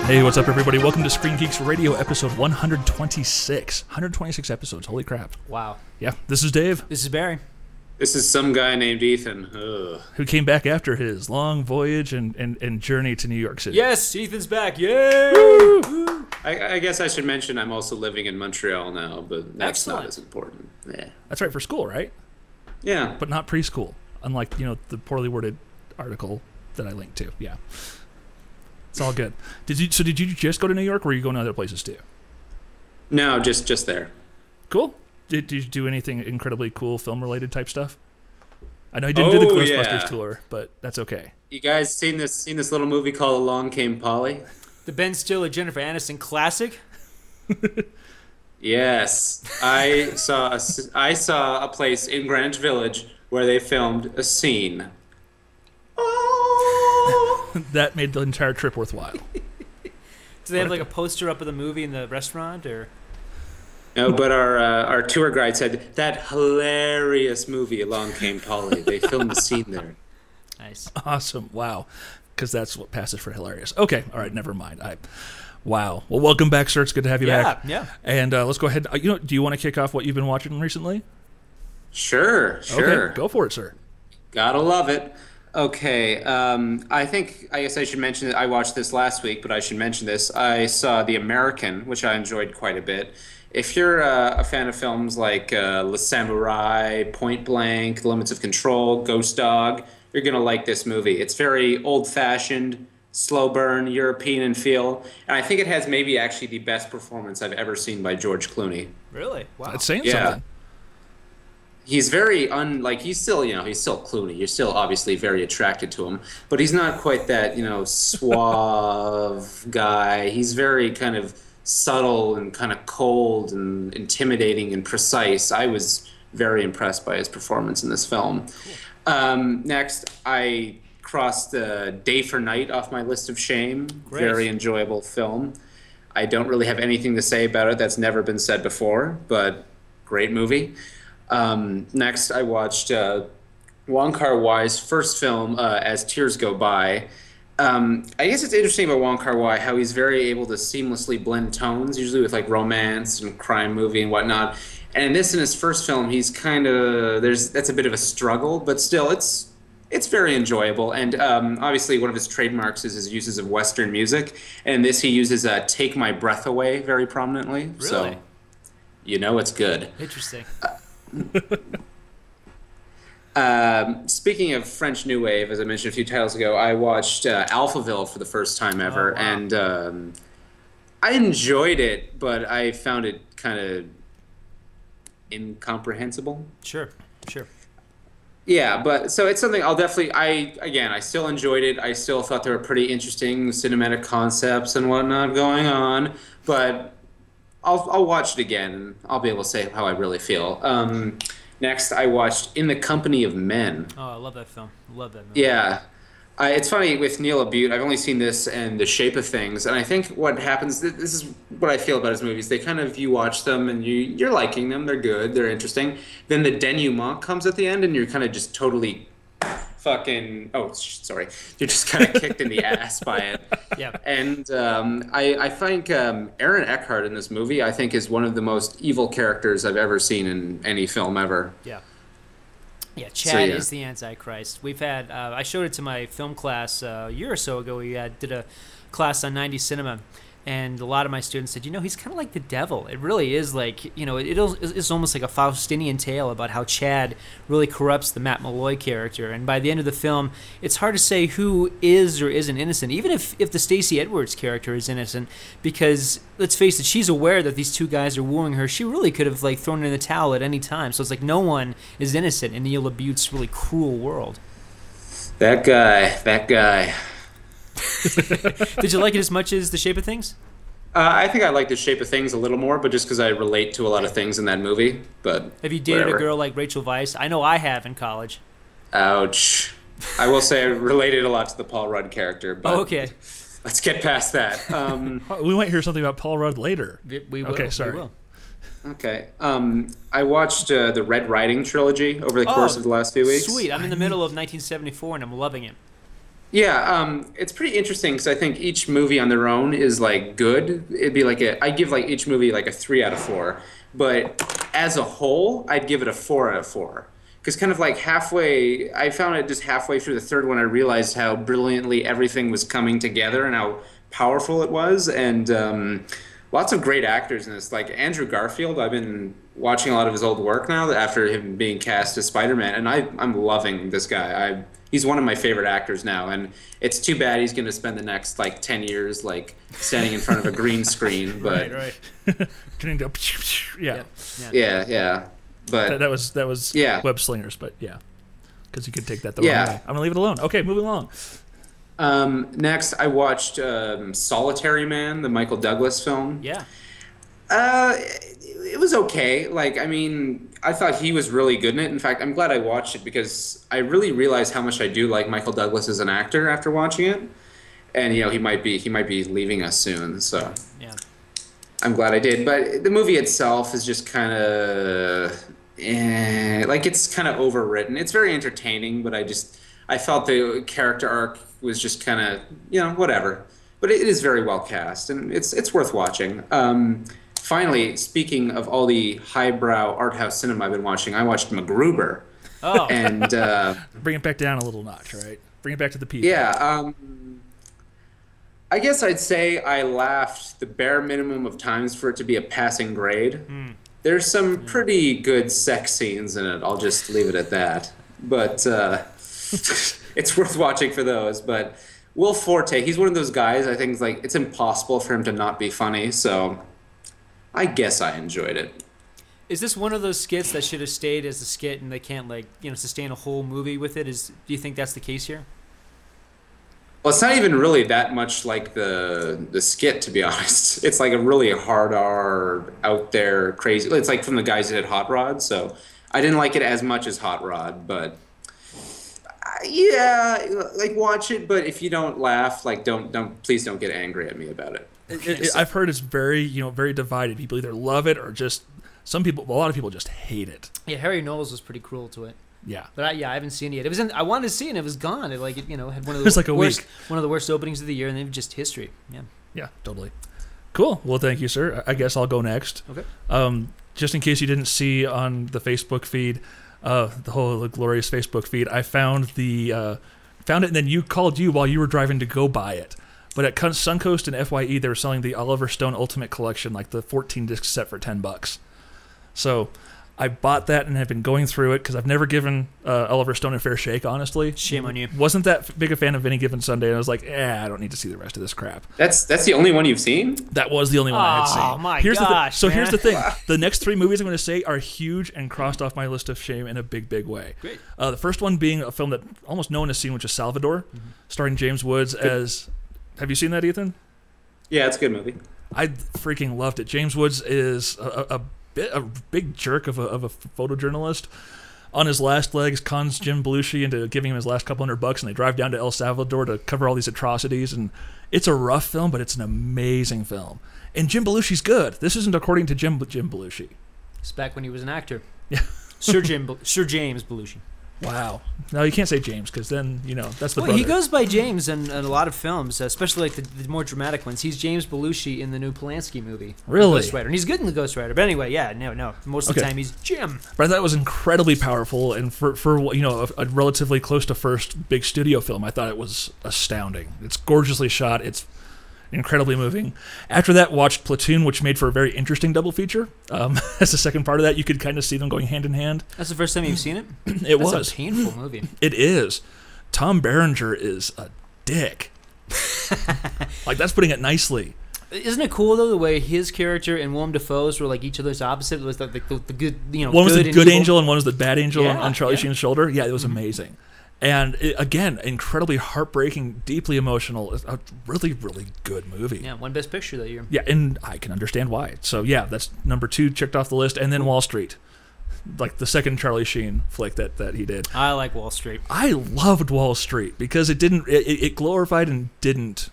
Hey, what's up, everybody? Welcome to Screen Geeks Radio, episode 126. 126 episodes. Holy crap. Wow. Yeah, this is Dave. This is Barry. This is some guy named Ethan. Ugh. Who came back after his long voyage and journey to New York City. Yes, Ethan's back. Yay! Woo! I guess I should mention I'm also living in Montreal now, but that's Excellent. not as important. Yeah. That's right, for school, right? Yeah. But not preschool, unlike, the poorly worded article that I linked to. Yeah. It's all good. Did you just go to New York, or were you going to other places too? No, just there. Cool. Did you do anything incredibly cool film-related type stuff? I know you didn't do the Ghostbusters tour, but that's okay. You guys seen this little movie called Along Came Polly? The Ben Stiller, Jennifer Aniston classic. Yes. I saw a place in Greenwich Village where they filmed a scene. That made the entire trip worthwhile. Do they have like a poster up of the movie in the restaurant, or? No, but our tour guide said that hilarious movie Along Came Polly. They filmed the scene there. Nice. Awesome. Wow. Because that's what passes for hilarious. Okay. All right. Never mind. Wow. Well, welcome back, sir. It's good to have you back. Yeah. And let's go ahead. Do you want to kick off what you've been watching recently? Sure. Okay. Go for it, sir. Gotta love it. Okay, I guess I should mention that I watched this last week, but I should mention this. I saw The American, which I enjoyed quite a bit. If you're a fan of films like Le Samurai, Point Blank, The Limits of Control, Ghost Dog, you're going to like this movie. It's very old-fashioned, slow burn, European in feel, and I think it has maybe actually the best performance I've ever seen by George Clooney. Really? Wow. That's saying something. He's very he's still Clooney. You're still obviously very attracted to him, but he's not quite that, suave guy. He's very kind of subtle and kind of cold and intimidating and precise. I was very impressed by his performance in this film. Cool. Next, I crossed Day for Night off my list of shame. Great. Very enjoyable film. I don't really have anything to say about it that's never been said before, but great movie. Next, I watched Wong Kar-wai's first film, As Tears Go By. I guess it's interesting about Wong Kar-wai how he's very able to seamlessly blend tones, usually with like romance and crime movie and whatnot. And in his first film, he's that's a bit of a struggle, but still, it's very enjoyable. And obviously, one of his trademarks is his uses of Western music. And in this, he uses "Take My Breath Away" very prominently. Really? So, it's good. Interesting. Speaking of French New Wave, as I mentioned a few titles ago, I watched Alphaville for the first time ever, wow. and I enjoyed it, but I found it kind of incomprehensible. Sure. Yeah, but so it's something I'll definitely. I still enjoyed it. I still thought there were pretty interesting cinematic concepts and whatnot going on, but I'll watch it again, and I'll be able to say how I really feel. Next, I watched In the Company of Men. Oh, I love that film. Love that movie. Yeah. It's funny, with Neil Abute, I've only seen this and The Shape of Things, and I think what happens, this is what I feel about his movies, they kind of, you watch them, and you're liking them, they're good, they're interesting. Then the denouement comes at the end, and you're kind of just totally fucking, you're just kind of kicked in the ass by it. Yeah. And I think Aaron Eckhart in this movie, I think, is one of the most evil characters I've ever seen in any film ever. Yeah. Yeah, Chad is the Antichrist. We've had, I showed it to my film class a year or so ago. We did a class on 90s cinema, and a lot of my students said, he's kind of like the devil. It really is like, it's almost like a Faustinian tale about how Chad really corrupts the Matt Malloy character. And by the end of the film, it's hard to say who is or isn't innocent, even if the Stacey Edwards character is innocent, because let's face it, she's aware that these two guys are wooing her. She really could have thrown in the towel at any time. So it's like no one is innocent in Neil Abute's really cruel world. That guy. Did you like it as much as The Shape of Things? I think I like The Shape of Things a little more, but just because I relate to a lot of things in that movie. But have you dated whatever. a girl like Rachel Weisz? I know I have in college. Ouch. I will say I related a lot to the Paul Rudd character, but okay. Let's get past that. We might hear something about Paul Rudd later. We will. Okay, sorry. We will. Okay. I watched the Red Riding trilogy over the course of the last few weeks. Sweet. I'm in the middle of 1974, and I'm loving it. Yeah, it's pretty interesting because I think each movie on their own is like good. It'd be like I give like each movie like a 3 out of 4, but as a whole, I'd give it a 4 out of 4. Because kind of like halfway, I found it just halfway through the third one, I realized how brilliantly everything was coming together and how powerful it was, and lots of great actors in this. Like Andrew Garfield, I've been watching a lot of his old work now after him being cast as Spider-Man, and I'm loving this guy. He's one of my favorite actors now, and it's too bad he's going to spend the next like 10 years like standing in front of a green screen. But right. Turning to yeah. Yeah. But that was yeah. Web Slingers, but yeah, because you could take that the wrong way. I'm gonna leave it alone. Okay, moving along. Next, I watched Solitary Man, the Michael Douglas film. Yeah. It was okay. Like, I mean, I thought he was really good in it. In fact, I'm glad I watched it because I really realized how much I do like Michael Douglas as an actor after watching it. And he might be leaving us soon. So yeah, I'm glad I did. But the movie itself is just kind of like it's kind of overwritten. It's very entertaining, but I felt the character arc was just kind of whatever. But it is very well cast, and it's worth watching. Finally, speaking of all the highbrow art house cinema I've been watching, I watched MacGruber. Oh. And bring it back down a little notch, right? Bring it back to the people. Yeah. I guess I'd say I laughed the bare minimum of times for it to be a passing grade. There's some pretty good sex scenes in it. I'll just leave it at that. But it's worth watching for those. But Will Forte, he's one of those guys I think it's impossible for him to not be funny. So I guess I enjoyed it. Is this one of those skits that should have stayed as a skit and they can't sustain a whole movie with it? Do you think that's the case here? Well, it's not even really that much like the skit, to be honest. It's like a really hard R, out there, crazy. It's like from the guys that did Hot Rod, so I didn't like it as much as Hot Rod, but yeah, like watch it. But if you don't laugh, like please don't get angry at me about it. I've heard it's very very divided. People either love it or just a lot of people just hate it. Yeah, Harry Knowles was pretty cruel to it. Yeah, but I haven't seen it yet. It was I wanted to see it, and it was gone. It had one of the was like a worst, week. One of the worst openings of the year, and then just history. Yeah, totally. Cool. Well, thank you, sir. I guess I'll go next. Okay. Just in case you didn't see on the Facebook feed, the glorious Facebook feed, I found it, and then you called you while you were driving to go buy it. But at Suncoast and FYE, they were selling the Oliver Stone Ultimate Collection, like the 14-disc set for $10. So I bought that and have been going through it because I've never given Oliver Stone a fair shake, honestly. Shame on you. Wasn't that big a fan of Any Given Sunday, and I was like, I don't need to see the rest of this crap. That's the only one you've seen? That was the only one I had seen. Oh, my gosh, man. Here's the thing. The next 3 movies I'm going to say are huge and crossed off my list of shame in a big, big way. Great. The first one being a film that almost no one has seen, which is Salvador, starring James Woods as... Have you seen that, Ethan? Yeah, it's a good movie. I freaking loved it. James Woods is a big jerk of a photojournalist. On his last legs, cons Jim Belushi into giving him his last couple $100, and they drive down to El Salvador to cover all these atrocities. And it's a rough film, but it's an amazing film. And Jim Belushi's good. This isn't according to Jim Belushi. It's back when he was an actor. Yeah, Sir James Belushi. Wow. No, you can't say James because then, that's the brother. He goes by James in a lot of films, especially like the more dramatic ones. He's James Belushi in the new Polanski movie. Really? Ghost Rider. And he's good in the Ghost Rider. But anyway, no. Most of the time he's Jim. But I thought it was incredibly powerful, and for a relatively close to first big studio film, I thought it was astounding. It's gorgeously shot. It's incredibly moving. After that, watched Platoon, which made for a very interesting double feature. As the second part of that, you could kind of see them going hand in hand. That's the first time you've seen it? That's a painful movie. It is. Tom Berenger is a dick. Like, that's putting it nicely. Isn't it cool, though, the way his character and Willem Dafoe's were like each other's opposite? It was like the good, one was the good evil angel and one was the bad angel on Charlie Sheen's shoulder. Yeah, it was amazing. And again, incredibly heartbreaking, deeply emotional. A really, really good movie. Yeah, won Best Picture that year. Yeah, and I can understand why. So yeah, that's number 2 checked off the list. And then Wall Street, like the second Charlie Sheen flick that he did. I like Wall Street. I loved Wall Street because it glorified and didn't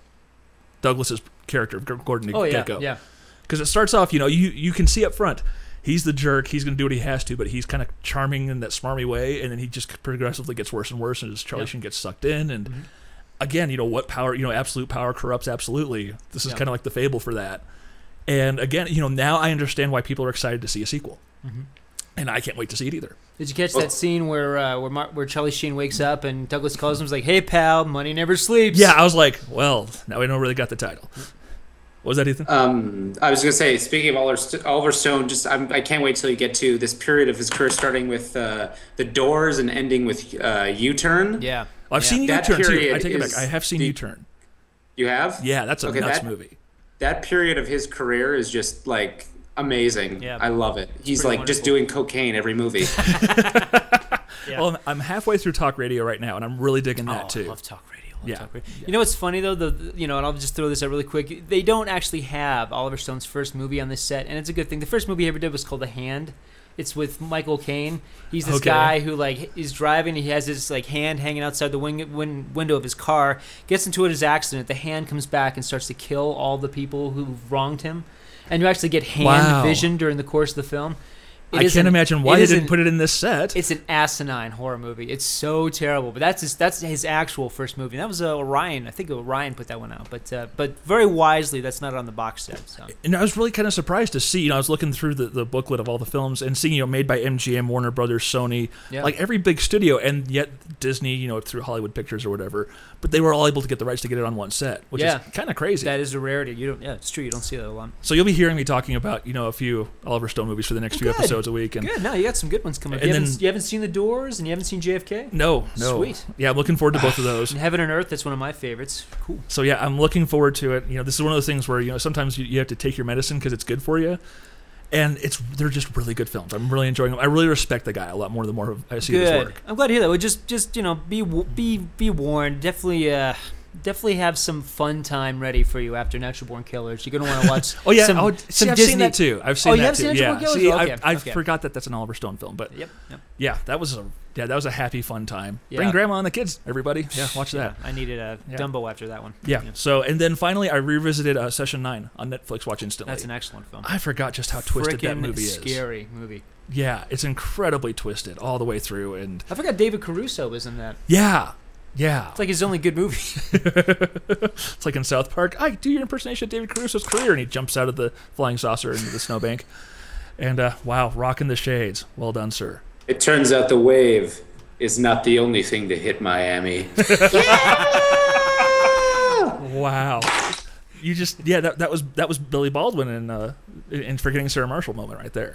Douglas's character, Gordon Gekko. Yeah. Because it starts off, you can see up front, he's the jerk. He's going to do what he has to, but he's kind of charming in that smarmy way, and then he just progressively gets worse and worse, and as Charlie Sheen gets sucked in. And again, what power? Absolute power corrupts absolutely. This is kind of like the fable for that. And again, now I understand why people are excited to see a sequel, and I can't wait to see it either. Did you catch that scene where Charlie Sheen wakes up and Douglas Cousins like, "Hey pal, money never sleeps"? Yeah, I was like, well, now we know where they got the title. What was that, Ethan? I was going to say, speaking of Oliver Stone, I can't wait till you get to this period of his career, starting with The Doors and ending with U-Turn. Yeah. Well, I've seen U-Turn too. I take it back. I have seen U-Turn. You have? Yeah, that's a nuts movie. That period of his career is just like amazing. Yeah. I love it. He's like just doing cocaine every movie. Well, I'm halfway through Talk Radio right now, and I'm really digging that too. I love Talk Radio. Talk Radio. You know what's funny though? And I'll just throw this out really quick. They don't actually have Oliver Stone's first movie on this set, and it's a good thing. The first movie he ever did was called The Hand. It's with Michael Caine. He's this guy who is driving. He has his hand hanging outside the window of his car. Gets into his accident. The hand comes back and starts to kill all the people who wronged him. And you actually get hand vision during the course of the film. I can't imagine why they didn't put it in this set. It's an asinine horror movie. It's so terrible. But that's his actual first movie. And that was Orion. I think Orion put that one out. But very wisely, that's not on the box set. So. And I was really kind of surprised to see. I was looking through the booklet of all the films and seeing made by MGM, Warner Brothers, Sony, like every big studio, and yet Disney, through Hollywood Pictures or whatever. But they were all able to get the rights to get it on one set, which is kind of crazy. That is a rarity. It's true. You don't see that a lot. So you'll be hearing me talking about a few Oliver Stone movies for the next few episodes a week. And good. No, you got some good ones coming up. You haven't seen The Doors and you haven't seen JFK? No. Sweet. Yeah, I'm looking forward to both of those. And Heaven and Earth, that's one of my favorites. Cool. So yeah, I'm looking forward to it. This is one of those things where sometimes you have to take your medicine because it's good for you. And they're just really good films. I'm really enjoying them. I really respect the guy a lot more the more I see his work. I'm glad to hear that. Well, just be warned. Definitely have some fun time ready for you after Natural Born Killers. You're gonna want to watch. I've seen that too. I've seen that too. Natural Born Killers? I forgot that's an Oliver Stone film, but yeah, that was a happy, fun time. Yeah. Bring Grandma and the kids, everybody. Yeah, watch that. I needed a Dumbo after that one. Yeah. So and then finally, I revisited Session 9 on Netflix. Watch instantly. That's an excellent film. I forgot just how twisted that movie is. Scary movie. Yeah, it's incredibly twisted all the way through, and I forgot David Caruso was in that. Yeah. It's like his only good movie. It's like in South Park. I do your impersonation of David Caruso's career, and he jumps out of the flying saucer into the snowbank. And wow, rocking the shades. Well done, sir. It turns out the wave is not the only thing to hit Miami. Wow. You just that was Billy Baldwin in Forgetting Sarah Marshall moment right there.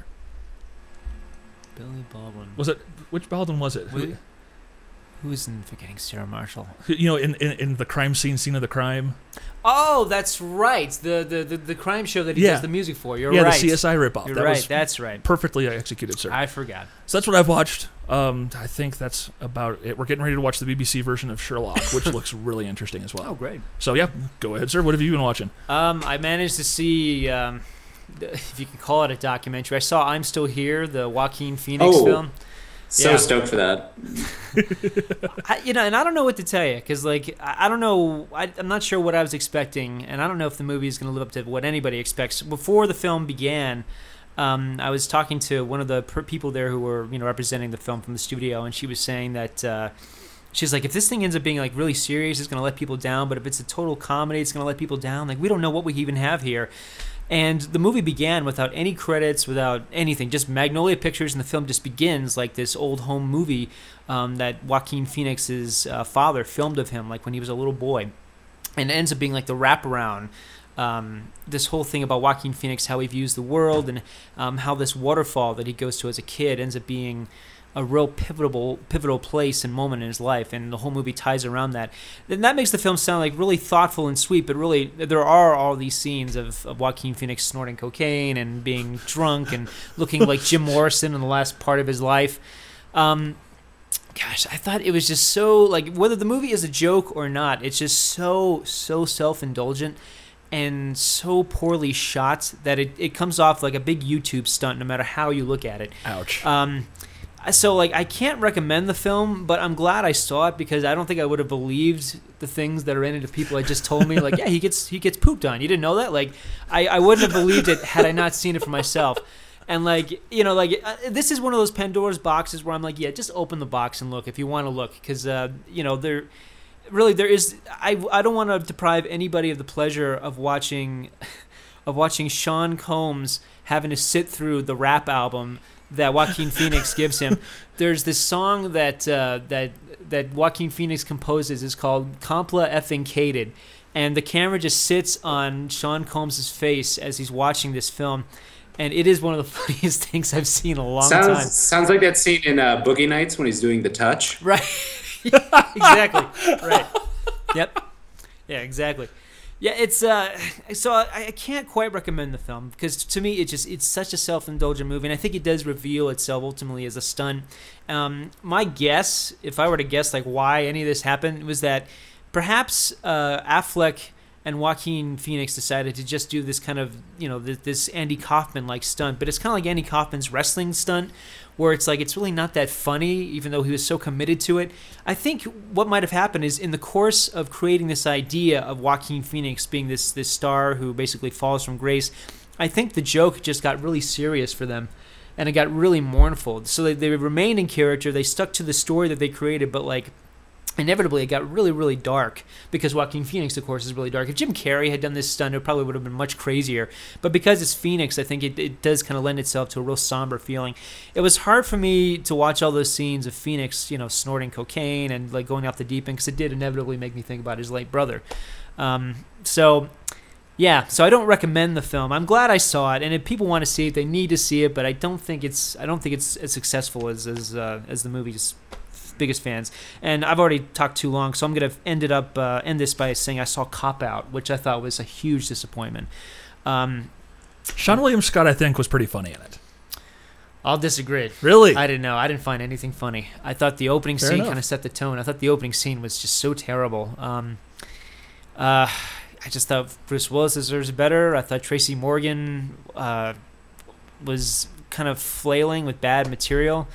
Billy Baldwin. Was it which Baldwin was it? Who's in Forgetting Sarah Marshall? In the crime scene of the crime. Oh, that's right. The crime show that he does the music for. You're right. Yeah, the CSI ripoff. You're right. That's right. Perfectly executed, sir. I forgot. So that's what I've watched. I think that's about it. We're getting ready to watch the BBC version of Sherlock, which looks really interesting as well. Oh, great. So yeah, go ahead, sir. What have you been watching? I managed to see, if you can call it a documentary. I saw I'm Still Here, the Joaquin Phoenix film. So stoked for that. And I don't know what to tell you because, I don't know. I'm not sure what I was expecting, and I don't know if the movie is going to live up to what anybody expects. Before the film began, I was talking to one of the people there who were, representing the film from the studio, and she was saying that she's like, if this thing ends up being really serious, it's going to let people down. But if it's a total comedy, it's going to let people down. We don't know what we even have here. And the movie began without any credits, without anything, just Magnolia Pictures, and the film just begins like this old home movie that Joaquin Phoenix's father filmed of him, when he was a little boy. And it ends up being the wraparound, this whole thing about Joaquin Phoenix, how he views the world, and how this waterfall that he goes to as a kid ends up being a real pivotal place and moment in his life, and the whole movie ties around that. And that makes the film sound really thoughtful and sweet, but really there are all these scenes of Joaquin Phoenix snorting cocaine and being drunk and looking like Jim Morrison in the last part of his life. Gosh, I thought it was just so, whether the movie is a joke or not, it's just so self-indulgent and so poorly shot that it comes off like a big YouTube stunt no matter how you look at it. Ouch. So, I can't recommend the film, but I'm glad I saw it because I don't think I would have believed the things that are in it if people had just told me, yeah, he gets pooped on. You didn't know that? I wouldn't have believed it had I not seen it for myself. And this is one of those Pandora's boxes where I'm like, yeah, just open the box and look if you want to look, because there is. I don't want to deprive anybody of the pleasure of watching Sean Combs having to sit through the rap album that Joaquin Phoenix gives him. There's this song that Joaquin Phoenix composes. It's called "Compla Effing Cated," and the camera just sits on Sean Combs' face as he's watching this film. And it is one of the funniest things I've seen in a long time. Sounds like that scene in Boogie Nights when he's doing the touch. Right. Exactly. Right. Yep. Yeah, exactly. Yeah, it's so I can't quite recommend the film because to me it's such a self-indulgent movie, and I think it does reveal itself ultimately as a stunt. My guess, if I were to guess like why any of this happened, was that perhaps Affleck and Joaquin Phoenix decided to just do this kind of, this Andy Kaufman-like stunt. But it's kind of like Andy Kaufman's wrestling stunt, where it's like it's really not that funny, even though he was so committed to it. I think what might have happened is in the course of creating this idea of Joaquin Phoenix being this star who basically falls from grace, I think the joke just got really serious for them. And it got really mournful. So they remained in character. They stuck to the story that they created, but like, inevitably, it got really, really dark because Joaquin Phoenix, of course, is really dark. If Jim Carrey had done this stunt, it probably would have been much crazier. But because it's Phoenix, I think it does kind of lend itself to a real somber feeling. It was hard for me to watch all those scenes of Phoenix, snorting cocaine and like going off the deep end because it did inevitably make me think about his late brother. So I don't recommend the film. I'm glad I saw it, and if people want to see it, they need to see it. But I don't think it's as successful as the movie's biggest fans. And I've already talked too long, so I'm going to end this by saying I saw Cop Out, which I thought was a huge disappointment. Sean William Scott, I think, was pretty funny in it. I'll disagree. Really? I didn't know. I didn't find anything funny. I thought the opening scene kind of set the tone. I thought the opening scene was just so terrible. I just thought Bruce Willis deserves better. I thought Tracy Morgan was kind of flailing with bad material.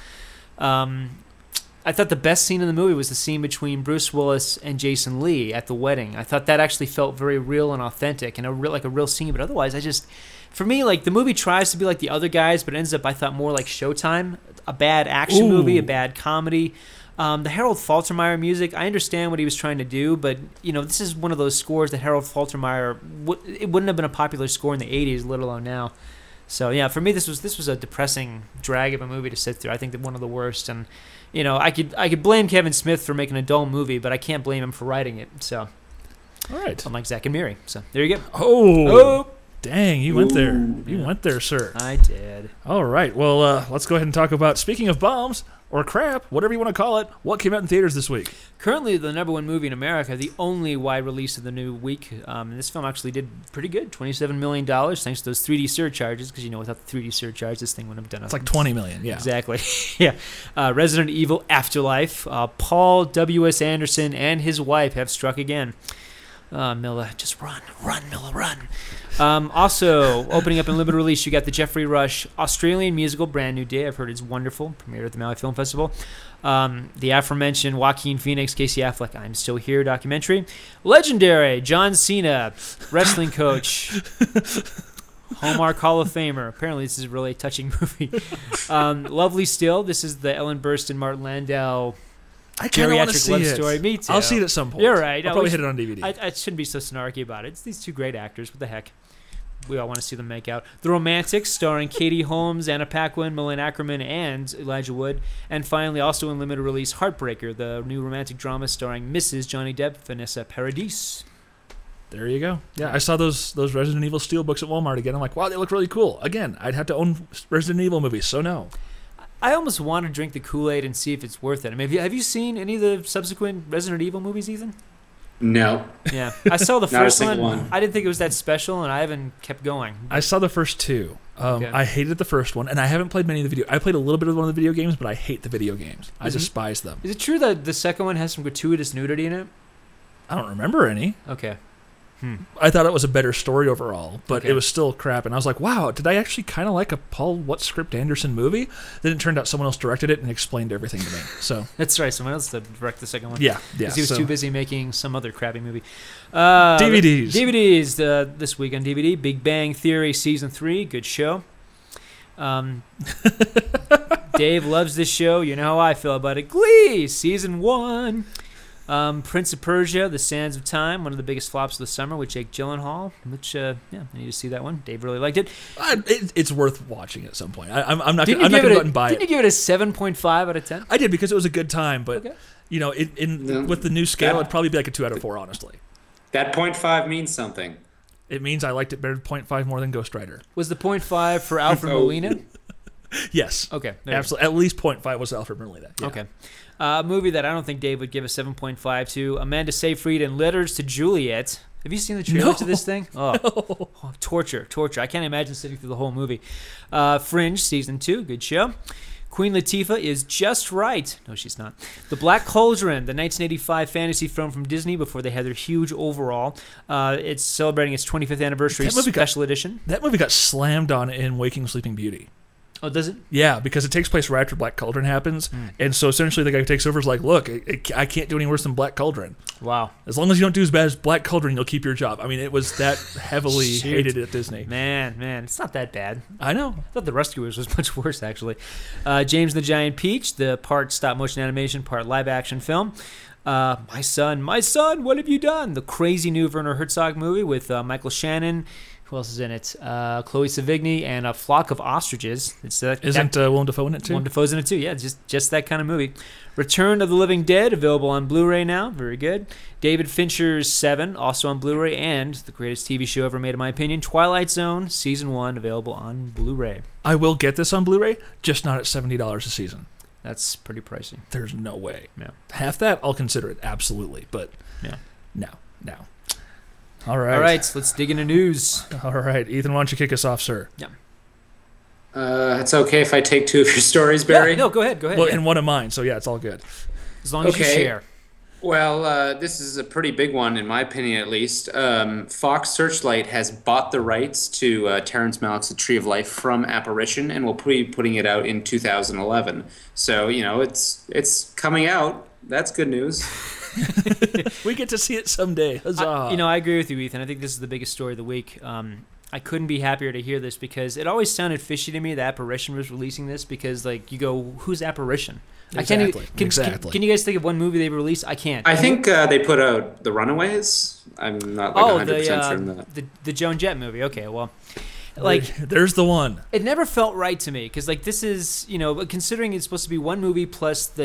I thought the best scene in the movie was the scene between Bruce Willis and Jason Lee at the wedding. I thought that actually felt very real and authentic and a real scene. But otherwise, for me, like the movie tries to be like the other guys, but it ends up, I thought, more like Showtime, a bad action movie, a bad comedy. The Harold Faltermeyer music, I understand what he was trying to do, but this is one of those scores that Harold Faltermeyer it wouldn't have been a popular score in the '80s, let alone now. So yeah, for me, this was a depressing drag of a movie to sit through. I think that one of the worst, and I could blame Kevin Smith for making a dull movie, but I can't blame him for writing it. So, all right, I'm like Zach and Miri. So there you go. Oh. Dang, you went there. You went there, sir. I did. All right. Well, let's go ahead and talk about, speaking of bombs or crap, whatever you want to call it, what came out in theaters this week? Currently the number one movie in America, the only wide release of the new week. And this film actually did pretty good, $27 million, thanks to those 3D surcharges, because without the 3D surcharge, this thing wouldn't have done nothing. It's like $20 million, yeah. Exactly. Yeah. Resident Evil Afterlife. Paul W.S. Anderson and his wife have struck again. Milla, just run, Milla, run. Also, opening up in limited release, you got the Jeffrey Rush Australian musical Brand New Day. I've heard it's wonderful. Premiered at the Maui Film Festival. The aforementioned Joaquin Phoenix, Casey Affleck, I'm Still Here documentary. Legendary John Cena, wrestling coach. Hallmark Hall of Famer. Apparently, this is a really touching movie. Lovely Still. This is the Ellen Burstyn, Martin Landau I kind of want to see love it. Story. Me too. I'll see it at some point. You're right. I'll probably hit it on DVD. I shouldn't be so snarky about it. It's these two great actors. What the heck? We all want to see them make out. The Romantics, starring Katie Holmes, Anna Paquin, Malin Ackerman, and Elijah Wood. And finally, also in limited release, Heartbreaker, the new romantic drama starring Mrs. Johnny Depp, Vanessa Paradis. There you go. Yeah, I saw those Resident Evil Steelbooks at Walmart again. I'm like, wow, they look really cool. Again, I'd have to own Resident Evil movies, so no. I almost want to drink the Kool-Aid and see if it's worth it. I mean, have you seen any of the subsequent Resident Evil movies, Ethan? No. Yeah. I saw the first one. I didn't think it was that special, and I haven't kept going. I saw the first two. Okay. I hated the first one, and I haven't played many of the video. I played a little bit of one of the video games, but I hate the video games. I despise them. Is it true that the second one has some gratuitous nudity in it? I don't remember any. Okay. I thought it was a better story overall, but it was still crap. And I was like, wow, did I actually kind of like a Paul What-Script Anderson movie? Then it turned out someone else directed it and explained everything to me. So that's right. Someone else did direct the second one. Yeah. Because he was too busy making some other crappy movie. DVDs. DVDs this week on DVD. Big Bang Theory Season 3. Good show. Dave loves this show. You know how I feel about it. Glee, season 1. Prince of Persia, The Sands of Time, one of the biggest flops of the summer with Jake Gyllenhaal, which, I need to see that one. Dave really liked it. It's worth watching at some point. I'm not going to go out and buy it. Didn't you give it a 7.5 out of 10? I did because it was a good time, but, Okay. With the new scale, it'd probably be like a 2 out of 4, honestly. That 0.5 means something. It means I liked it better 0.5 more than Ghost Rider. Was the 0.5 for Alfred Molina? Yes. Okay. Absolutely. At least 0.5 was Alfred Molina. Yeah. Okay. A movie that I don't think Dave would give a 7.5 to, Amanda Seyfried in Letters to Juliet. Have you seen the trailer to this thing? Oh, torture. I can't imagine sitting through the whole movie. Fringe, season 2, good show. Queen Latifah is just right. No, she's not. The Black Cauldron, the 1985 fantasy film from Disney before they had their huge overhaul. It's celebrating its 25th anniversary special edition. That movie got slammed on in Waking Sleeping Beauty. Oh, does it? Yeah, because it takes place right after Black Cauldron happens. And so essentially the guy who takes over is like, look, I can't do any worse than Black Cauldron. Wow. As long as you don't do as bad as Black Cauldron, you'll keep your job. I mean, it was that heavily hated at Disney. Man, it's not that bad. I know. I thought The Rescuers was much worse, actually. James and the Giant Peach, the part stop-motion animation, part live-action film. My son, what have you done? The crazy new Werner Herzog movie with Michael Shannon. Who else is in it? Chloe Sevigny and A Flock of Ostriches. Isn't Willem Dafoe in it too? Willem Dafoe's in it too. Yeah, just that kind of movie. Return of the Living Dead, available on Blu-ray now. Very good. David Fincher's Seven, also on Blu-ray, and the greatest TV show ever made, in my opinion, Twilight Zone, season 1, available on Blu-ray. I will get this on Blu-ray, just not at $70 a season. That's pretty pricey. There's no way. Yeah. Half that, I'll consider it, absolutely. But no. All right. All right, let's dig into news. All right. Ethan, why don't you kick us off, sir? Yeah. It's okay if I take 2 of your stories, Barry? Yeah, no, go ahead. Well, and one of mine, so yeah, it's all good. As long as you share. Well, this is a pretty big one, in my opinion, at least. Fox Searchlight has bought the rights to Terrence Malick's The Tree of Life from Apparition, and will be putting it out in 2011. So, it's coming out. That's good news. We get to see it someday. Huzzah. I agree with you, Ethan. I think this is the biggest story of the week. I couldn't be happier to hear this because it always sounded fishy to me that Apparition was releasing this because, you go, who's Apparition? Exactly. Can you guys think of one movie they've released? I can't. I think they put out The Runaways. I'm not 100% sure on that. The Joan Jett movie. Okay, well, there's the one. It never felt right to me because this is considering it's supposed to be one movie plus the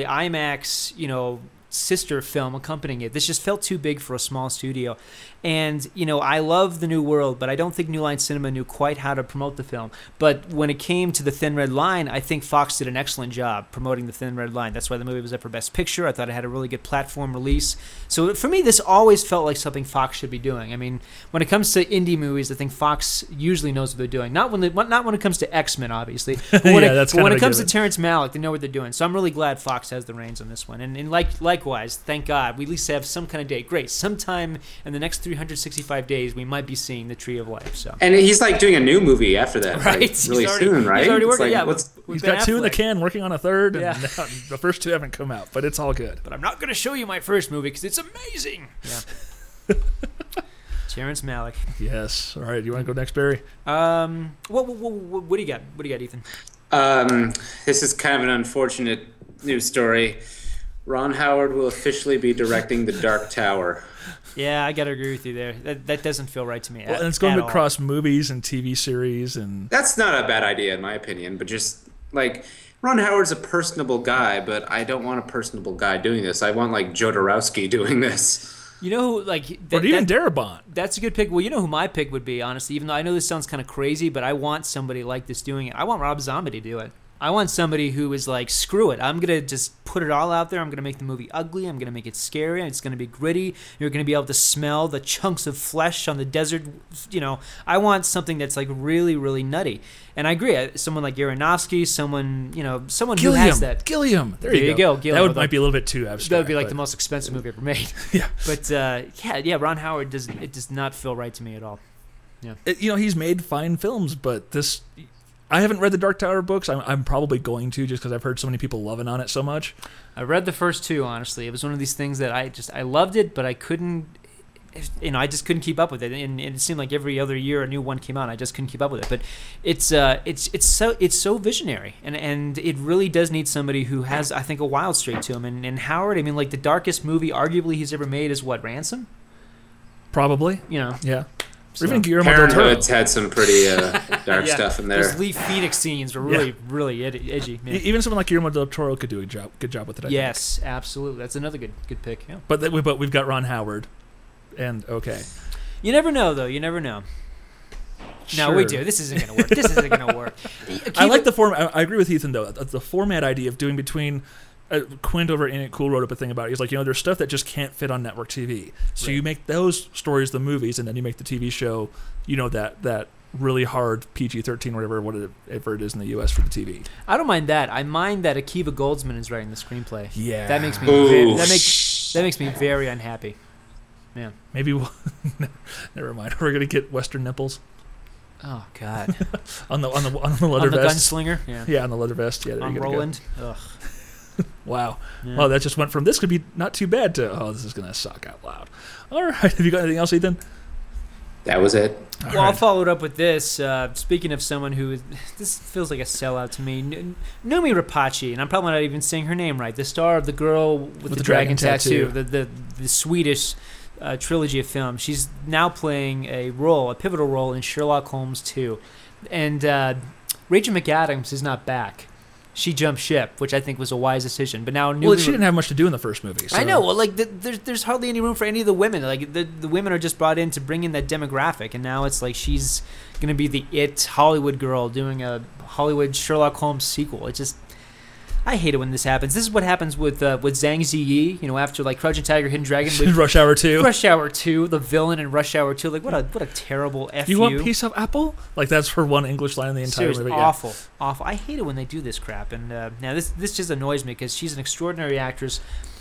IMAX sister film accompanying it. This just felt too big for a small studio. And, I love The New World, but I don't think New Line Cinema knew quite how to promote the film. But when it came to The Thin Red Line, I think Fox did an excellent job promoting The Thin Red Line. That's why the movie was up for Best Picture. I thought it had a really good platform release. So for me, this always felt like something Fox should be doing. I mean, when it comes to indie movies, I think Fox usually knows what they're doing. Not when it comes to X-Men, obviously. But when it comes to Terrence Malick, they know what they're doing. So I'm really glad Fox has the reins on this one. And likewise, thank God, we at least have some kind of date. Great. Sometime in the next 365 days, we might be seeing The Tree of Life. So. And he's doing a new movie after that, right? Really soon, right? He's already working. He's got 2 in the can, working on a third. Yeah. And the first 2 haven't come out, but it's all good. But I'm not going to show you my first movie because it's amazing. Yeah. Terrence Malick. Yes. All right. You want to go next, Barry? What do you got? What do you got, Ethan? This is kind of an unfortunate news story. Ron Howard will officially be directing The Dark Tower. Yeah, I gotta agree with you there. That doesn't feel right to me. Well, and it's going across movies and TV series, and that's not a bad idea in my opinion. But just Ron Howard's a personable guy, but I don't want a personable guy doing this. I want Jodorowsky doing this. You know, or even Darabont. That's a good pick. Well, you know who my pick would be, honestly. Even though I know this sounds kind of crazy, but I want somebody like this doing it. I want Rob Zombie to do it. I want somebody who is screw it. I'm going to just put it all out there. I'm going to make the movie ugly. I'm going to make it scary. It's going to be gritty. You're going to be able to smell the chunks of flesh on the desert. I want something that's really, really nutty. And I agree. Someone like Aronofsky, someone who has that. Gilliam. There you go. Gilliam, might be a little bit too abstract. That would be the most expensive movie ever made. Yeah. But Ron Howard does not feel right to me at all. Yeah. He's made fine films, but this... I haven't read the Dark Tower books. I'm probably going to just because I've heard so many people loving on it so much. I read the first 2, honestly. It was one of these things that I loved it, but I couldn't... I just couldn't keep up with it, and it seemed like every other year a new one came out, and I just couldn't keep up with it. But it's so visionary, and it really does need somebody who has, I think, a wild streak to him. And Howard, I mean, like the darkest movie arguably he's ever made is what, Ransom? Probably. Yeah. Or even Guillermo del Toro. Parenthood's had some pretty dark stuff in there. Those Lee Phoenix scenes were really edgy. Man. Even someone like Guillermo del Toro could do a good job with it. I Yes, absolutely. That's another good pick. Yeah. But we've got Ron Howard, and okay. You never know, though. You never know. Sure. No, we do. This isn't going to work. I like the format. I agree with Ethan though. The format idea of doing between. Quint over in It Cool wrote up a thing about it. He's like, there's stuff that just can't fit on network TV. So you make those stories the movies, and then you make the TV show, that really hard PG-13 or whatever it is in the U.S. for the TV. I don't mind that. I mind that Akiva Goldsman is writing the screenplay. Yeah, that makes me that makes me very unhappy. Man, maybe never mind. We're gonna get Western nipples. Oh God, on the leather on the vest. Gunslinger. Yeah, on the leather vest. Yeah, there on you Roland. Go. Ugh. Wow. Yeah. Well, that just went from this could be not too bad to this is gonna suck out loud. All right. Have you got anything else, Ethan? That was it. Well, I'll follow it up with this. Speaking of someone who, this feels like a sellout to me, Noomi Rapace, and I'm probably not even saying her name right, the star of The Girl with the Dragon Tattoo, the Swedish trilogy of films. She's now playing a pivotal role in Sherlock Holmes 2. And Rachel McAdams is not back. She jumped ship, which I think was a wise decision. But now, she didn't have much to do in the first movie. So. I know. Well, like there's hardly any room for any of the women. Like the women are just brought in to bring in that demographic, and now it's like she's gonna be the Hollywood girl doing a Hollywood Sherlock Holmes sequel. It just, I hate it when this happens. This is what happens with Zhang Ziyi. After like Crouching Tiger, Hidden Dragon, with Rush Hour 2. Rush Hour 2, the villain in Rush Hour 2. Like what a terrible F you. Want piece of apple? Like that's her one English line in the entire movie. Awful. I hate it when they do this crap. And now this just annoys me because she's an extraordinary actress.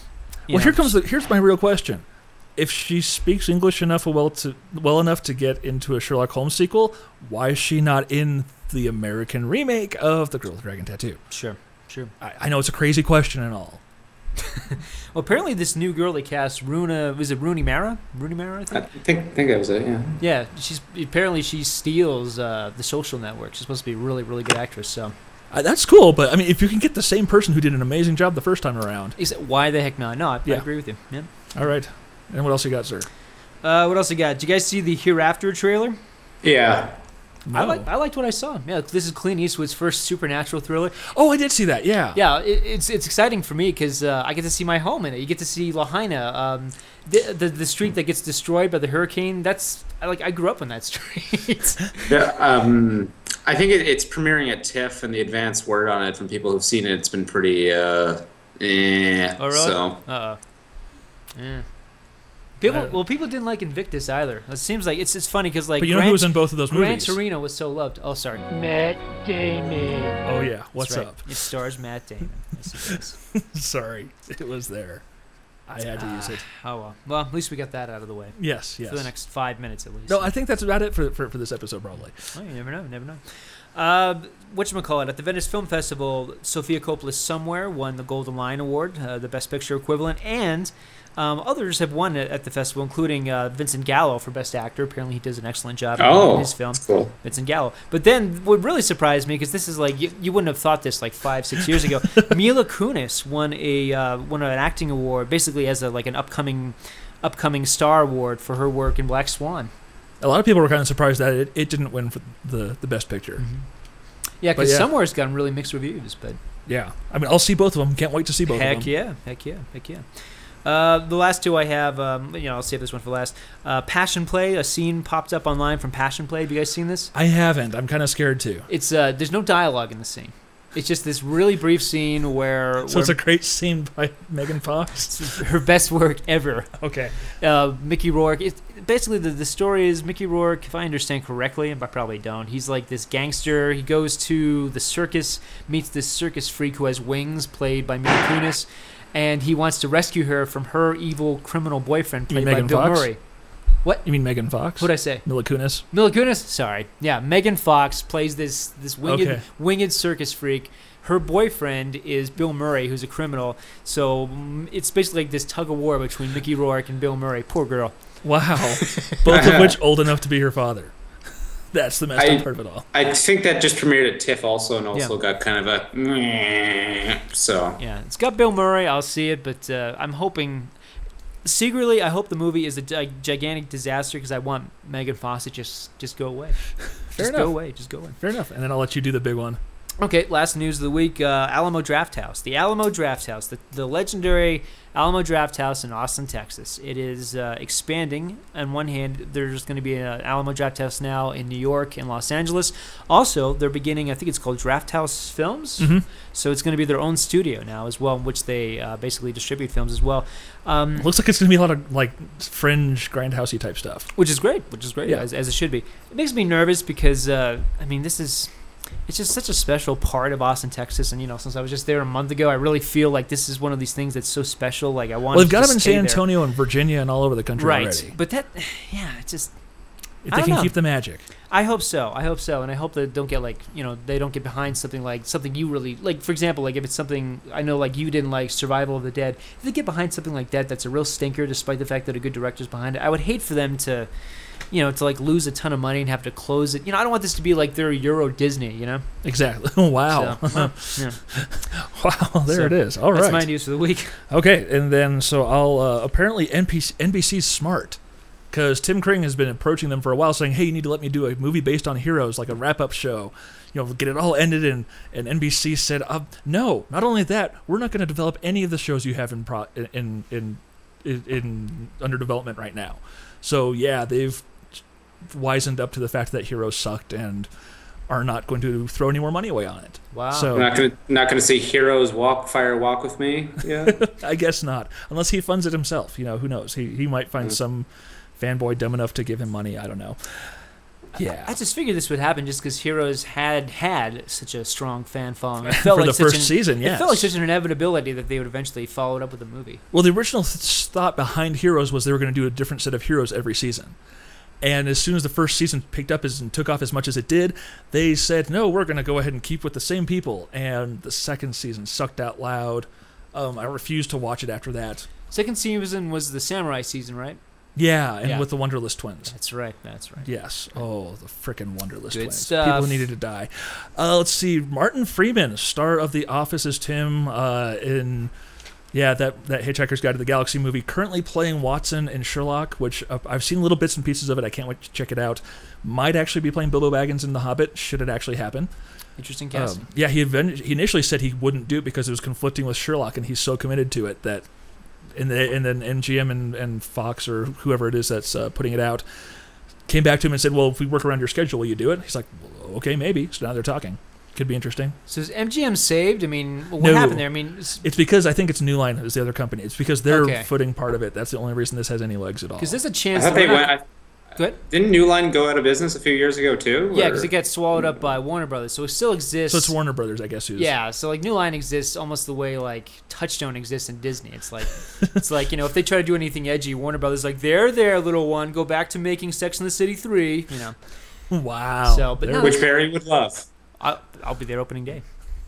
Here's my real question. If she speaks English well enough to get into a Sherlock Holmes sequel, why is she not in the American remake of The Girl with the Dragon Tattoo? Sure. I know it's a crazy question and all. Well, apparently this new girl they cast, Rooney Mara? Rooney Mara, I think? I think that was it, yeah. Yeah, she steals The Social Network. She's supposed to be a really, really good actress, so. That's cool, but I mean, if you can get the same person who did an amazing job the first time around. Why the heck not? No, I agree with you. Yeah. All right. And what else you got, sir? What else you got? Did you guys see the Hereafter trailer? Yeah. No. I liked what I saw. Yeah, this is Clint Eastwood's first supernatural thriller. Oh, I did see that. Yeah. Yeah, it's exciting for me because I get to see my home in it. You get to see Lahaina, the street that gets destroyed by the hurricane. I grew up on that street. Yeah. I think it's premiering at TIFF, and the advance word on it from people who've seen it, it's been pretty. Oh, really? So. Yeah. People didn't like Invictus either. It seems like it's funny because like. But you know who was in both of those movies? Gran Torino was so loved. Oh, sorry. Matt Damon. Oh yeah, what's right. up? It stars Matt Damon. Yes, it does. Sorry, it was there. I had to use it. Oh well. Well, at least we got that out of the way. Yes. For the next 5 minutes at least. No, I think that's about it for this episode probably. Oh, you never know. Whatchamacallit, at the Venice Film Festival, Sofia Coppola's Somewhere won the Golden Lion Award, the Best Picture equivalent, and others have won it at the festival, including Vincent Gallo for Best Actor. Apparently he does an excellent job in his film. Cool. Vincent Gallo. But then what really surprised me, because this is like, you wouldn't have thought this like 5-6 years ago, Mila Kunis won an acting award, basically as an upcoming star award for her work in Black Swan. A lot of people were kind of surprised that it didn't win for the Best Picture. Mm-hmm. Yeah, because Somewhere's gotten really mixed reviews, but yeah, I mean, I'll see both of them. Can't wait to see both of them. Heck yeah. The last two I have, I'll save this one for last. Passion Play, a scene popped up online from Passion Play. Have you guys seen this? I haven't. I'm kind of scared too. It's there's no dialogue in the scene. It's just this really brief scene where... So it's a great scene by Megan Fox? It's her best work ever. Okay. Mickey Rourke. Basically, the story is Mickey Rourke, if I understand correctly, but I probably don't, he's like this gangster. He goes to the circus, meets this circus freak who has wings, played by Mila Kunis, and he wants to rescue her from her evil criminal boyfriend, played by Bill Murray. What? You mean Megan Fox? What'd I say? Mila Kunis? Mila Kunis? Sorry. Yeah, Megan Fox plays this winged circus freak. Her boyfriend is Bill Murray, who's a criminal. So it's basically like this tug of war between Mickey Rourke and Bill Murray. Poor girl. Wow. Both of which old enough to be her father. That's the messed up part of it all. I think that just premiered at TIFF also, and also got kind of a so. Yeah, it's got Bill Murray. I'll see it, but I'm hoping. Secretly, I hope the movie is a gigantic disaster because I want Megan Fox to just go away. Fair enough. Go away. Just go away. Fair enough. And then I'll let you do the big one. Okay, last news of the week, Alamo Drafthouse. The Alamo Drafthouse, the legendary Alamo Drafthouse in Austin, Texas. It is expanding. On one hand, there's going to be an Alamo Drafthouse now in New York and Los Angeles. Also, they're beginning, I think it's called Drafthouse Films. Mm-hmm. So it's going to be their own studio now as well, in which they basically distribute films as well. Looks like it's going to be a lot of like fringe, grindhousey type stuff. Which is great, yeah. as it should be. It makes me nervous because, this is... It's just such a special part of Austin, Texas, and since I was just there a month ago, I really feel like this is one of these things that's so special. Like I want. Well, they've got them in San Antonio and Virginia and all over the country already. Right, but that, it's just. If they can keep the magic. I hope so, and I hope they don't get they don't get behind something you really like. For example, like if it's something I know like you didn't like, Survival of the Dead. If they get behind something like that's a real stinker, despite the fact that a good director's behind it, I would hate for them to. To like lose a ton of money and have to close it. I don't want this to be like their Euro Disney, Exactly. Wow. So, Wow, there it is. All right. That's my news for the week. Okay, and then so I'll apparently NBC's smart because Tim Kring has been approaching them for a while saying, hey, you need to let me do a movie based on heroes, like a wrap-up show. Get it all ended, and NBC said, no, not only that, we're not going to develop any of the shows you have in under development right now. So, yeah, they've wisened up to the fact that Heroes sucked and are not going to throw any more money away on it. Wow. So not gonna see Heroes walk with me. Yeah. I guess not, unless he funds it himself. Who knows? He might find some fanboy dumb enough to give him money. I don't know. Yeah. I just figured this would happen just because Heroes had such a strong fan following. It felt for like the first season, yes. It felt like such an inevitability that they would eventually follow it up with a movie. Well, the original thought behind Heroes was they were going to do a different set of heroes every season. And as soon as the first season picked up and took off as much as it did, they said, no, we're going to go ahead and keep with the same people. And the second season sucked out loud. I refused to watch it after that. Second season was the Samurai season, right? Yeah, and with the Wonderless twins. That's right. Yes. Oh, the frickin' Wonderless twins. Stuff. People needed to die. Let's see. Martin Freeman, star of The Office as Tim in... Yeah, that Hitchhiker's Guide to the Galaxy movie, currently playing Watson in Sherlock, which I've seen little bits and pieces of it. I can't wait to check it out. Might actually be playing Bilbo Baggins in The Hobbit, should it actually happen. Interesting casting. Yeah, he initially said he wouldn't do it because it was conflicting with Sherlock, and he's so committed to it that... And then MGM and Fox, or whoever it is that's putting it out, came back to him and said, well, if we work around your schedule, will you do it? He's like, well, okay, maybe. So now they're talking. Could be interesting. So is MGM saved? What no. happened there? It's because I think it's New Line is the other company. It's because they're footing part of it. That's the only reason this has any legs at all. Because there's a chance. Go ahead. Didn't New Line go out of business a few years ago too? Yeah, because it got swallowed up by Warner Brothers, so it still exists. So it's Warner Brothers, I guess. Yeah, so like New Line exists almost the way like Touchstone exists in Disney. It's like if they try to do anything edgy, Warner Brothers like there, little one, go back to making Sex and the City 3. Wow. So, but which Barry would love. I'll be there opening day.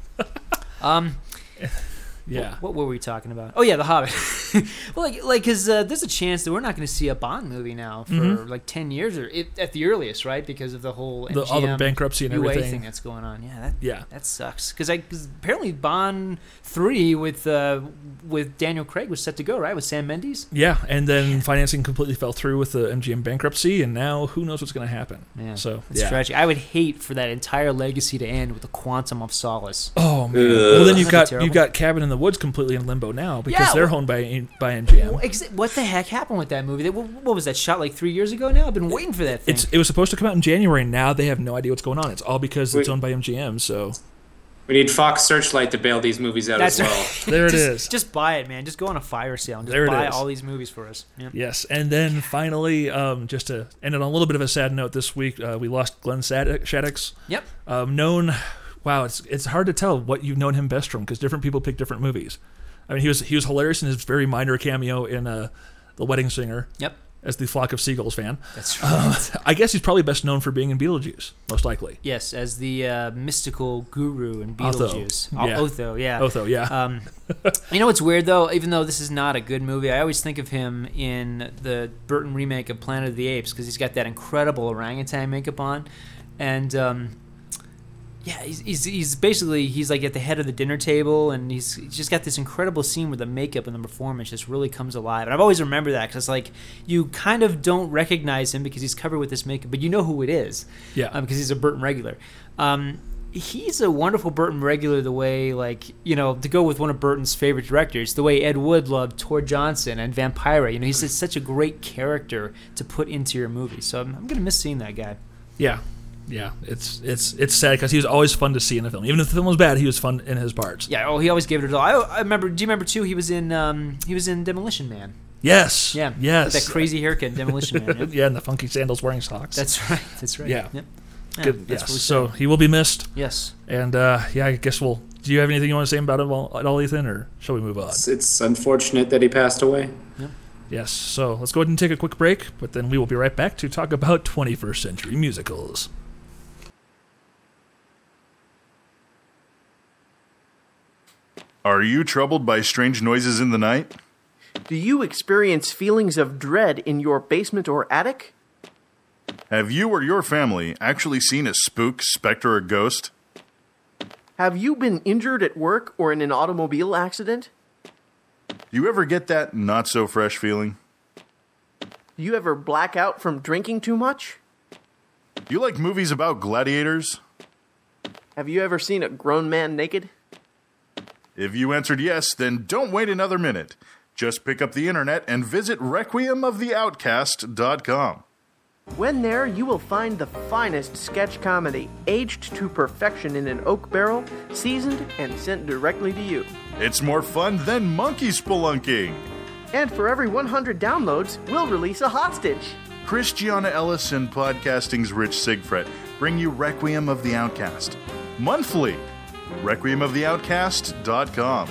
Yeah. What were we talking about? Oh yeah, The Hobbit. Well, because there's a chance that we're not going to see a Bond movie now for like 10 years or at the earliest, right? Because of the whole MGM all the bankruptcy and UA everything thing that's going on. Yeah, that sucks. Because apparently Bond 3 with Daniel Craig was set to go, right? With Sam Mendes. Yeah, and then financing completely fell through with the MGM bankruptcy, and now who knows what's going to happen? Yeah, so it's tragic. I would hate for that entire legacy to end with a Quantum of Solace. Oh man. Well, then you've got Cabin in the Woods completely in limbo now because they're owned by MGM. What the heck happened with that movie? What was that shot like 3 years ago now? I've been waiting for that thing. It was supposed to come out in January. Now they have no idea what's going on. It's all because it's owned by MGM. So we need Fox Searchlight to bail these movies out as well. Right. There it is. Just buy it, man. Just go on a fire sale and just buy all these movies for us. Yep. Yes, and then finally, just to end it on a little bit of a sad note, this week we lost Glenn Shaddix. Yep. Known. Wow, it's hard to tell what you've known him best from because different people pick different movies. I mean, he was hilarious in his very minor cameo in The Wedding Singer. Yep. as the Flock of Seagulls fan. That's right. I guess he's probably best known for being in Beetlejuice, most likely. Yes, as the mystical guru in Beetlejuice. Otho, yeah. Otho, yeah. You know what's weird, though? Even though this is not a good movie, I always think of him in the Burton remake of Planet of the Apes because he's got that incredible orangutan makeup on. And, yeah, he's basically, he's like at the head of the dinner table, and he's just got this incredible scene where the makeup and the performance just really comes alive. And I've always remembered that because, like, you kind of don't recognize him because he's covered with this makeup, but you know who it is. Yeah. Because he's a Burton regular. He's a wonderful Burton regular the way, like, you know, to go with one of Burton's favorite directors, the way Ed Wood loved Tor Johnson and Vampira. You know, he's such a great character to put into your movie. So I'm going to miss seeing that guy. Yeah. Yeah, it's sad because he was always fun to see in the film. Even if the film was bad, he was fun in his parts. Yeah, he always gave it all. I remember. Do you remember too? He was in Demolition Man. Yes. Yeah. Yes. With that crazy haircut in Demolition Man. Yep. Yeah, and the funky sandals wearing socks. That's right. That's right. Yeah. Yep. Good. Yes. So he will be missed. Yes. And yeah, I guess we'll. Do you have anything you want to say about it at all, Ethan, or shall we move on? It's unfortunate that he passed away. Yep. Yes. So let's go ahead and take a quick break, but then we will be right back to talk about 21st century musicals. Are you troubled by strange noises in the night? Do you experience feelings of dread in your basement or attic? Have you or your family actually seen a spook, specter, or ghost? Have you been injured at work or in an automobile accident? Do you ever get that not-so-fresh feeling? Do you ever black out from drinking too much? Do you like movies about gladiators? Have you ever seen a grown man naked? If you answered yes, then don't wait another minute. Just pick up the internet and visit requiemoftheoutcast.com. When there, you will find the finest sketch comedy, aged to perfection in an oak barrel, seasoned and sent directly to you. It's more fun than monkey spelunking. And for every 100 downloads, we'll release a hostage. Christiana Ellis and podcasting's Rich Sigfred bring you Requiem of the Outcast. Monthly. requiemoftheoutcast.com.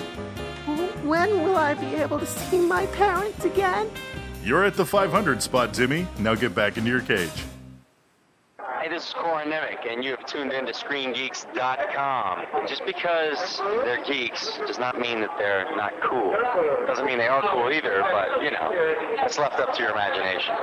When will I be able to see my parents again? You're at the 500 spot, Timmy. Now get back into your cage. Hey, this is Corin Nemec, and you have tuned in to ScreenGeeks.com. Just because they're geeks does not mean that they're not cool. Doesn't mean they are cool either, but, you know, it's left up to your imagination.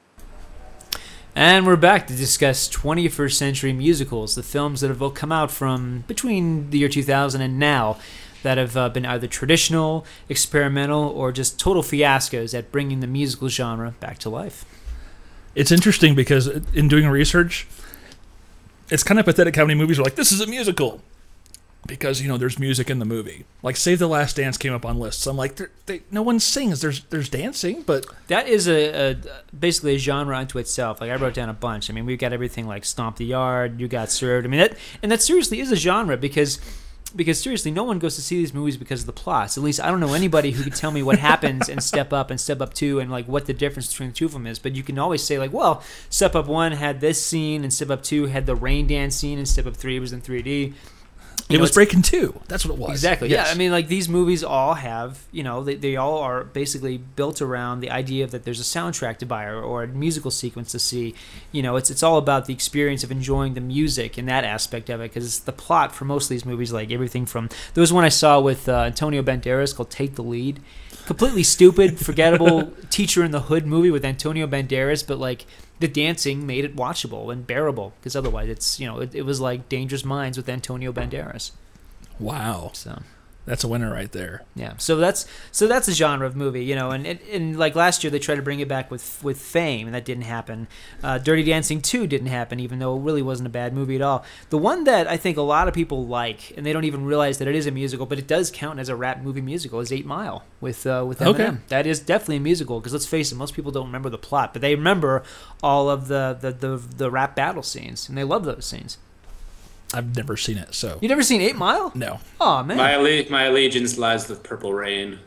And we're back to discuss 21st century musicals, the films that have come out from between the year 2000 and now that have been either traditional, experimental, or just total fiascos at bringing the musical genre back to life. It's interesting because in doing research, it's kind of pathetic how many movies are like, this is a musical. Because, you know, there's music in the movie. Like, Save the Last Dance came up on lists. I'm like, no one sings. There's dancing, but... That is basically a genre unto itself. Like, I wrote down a bunch. I mean, we've got everything like Stomp the Yard, You Got Served. I mean, that seriously is a genre because seriously, no one goes to see these movies because of the plots. At least I don't know anybody who could tell me what happens in Step Up and Step Up 2 and, like, what the difference between the two of them is. But you can always say, like, well, Step Up 1 had this scene and Step Up 2 had the rain dance scene and Step Up 3 was in 3D. It was Breaking 2. That's what it was. Exactly. Yes. Yeah. I mean, like, these movies all have, you know, they all are basically built around the idea that there's a soundtrack to buy or a musical sequence to see. You know, it's all about the experience of enjoying the music and that aspect of it, because the plot for most of these movies, like everything from, there was one I saw with Antonio Banderas called Take the Lead. Completely stupid, forgettable Teacher in the Hood movie with Antonio Banderas, but, like, the dancing made it watchable and bearable, because otherwise it's, you know, it was like Dangerous Minds with Antonio Banderas. Wow. So that's a winner right there. Yeah. So that's a genre of movie, you know, and like last year they tried to bring it back with Fame, and that didn't happen. Dirty Dancing 2 didn't happen, even though it really wasn't a bad movie at all. The one that I think a lot of people like, and they don't even realize that it is a musical, but it does count as a rap movie musical, is 8 Mile with Eminem. Okay. That is definitely a musical, because let's face it, most people don't remember the plot, but they remember all of the rap battle scenes, and they love those scenes. I've never seen it, so... You never seen 8 Mile? No. Oh, man. My allegiance lies with Purple Rain.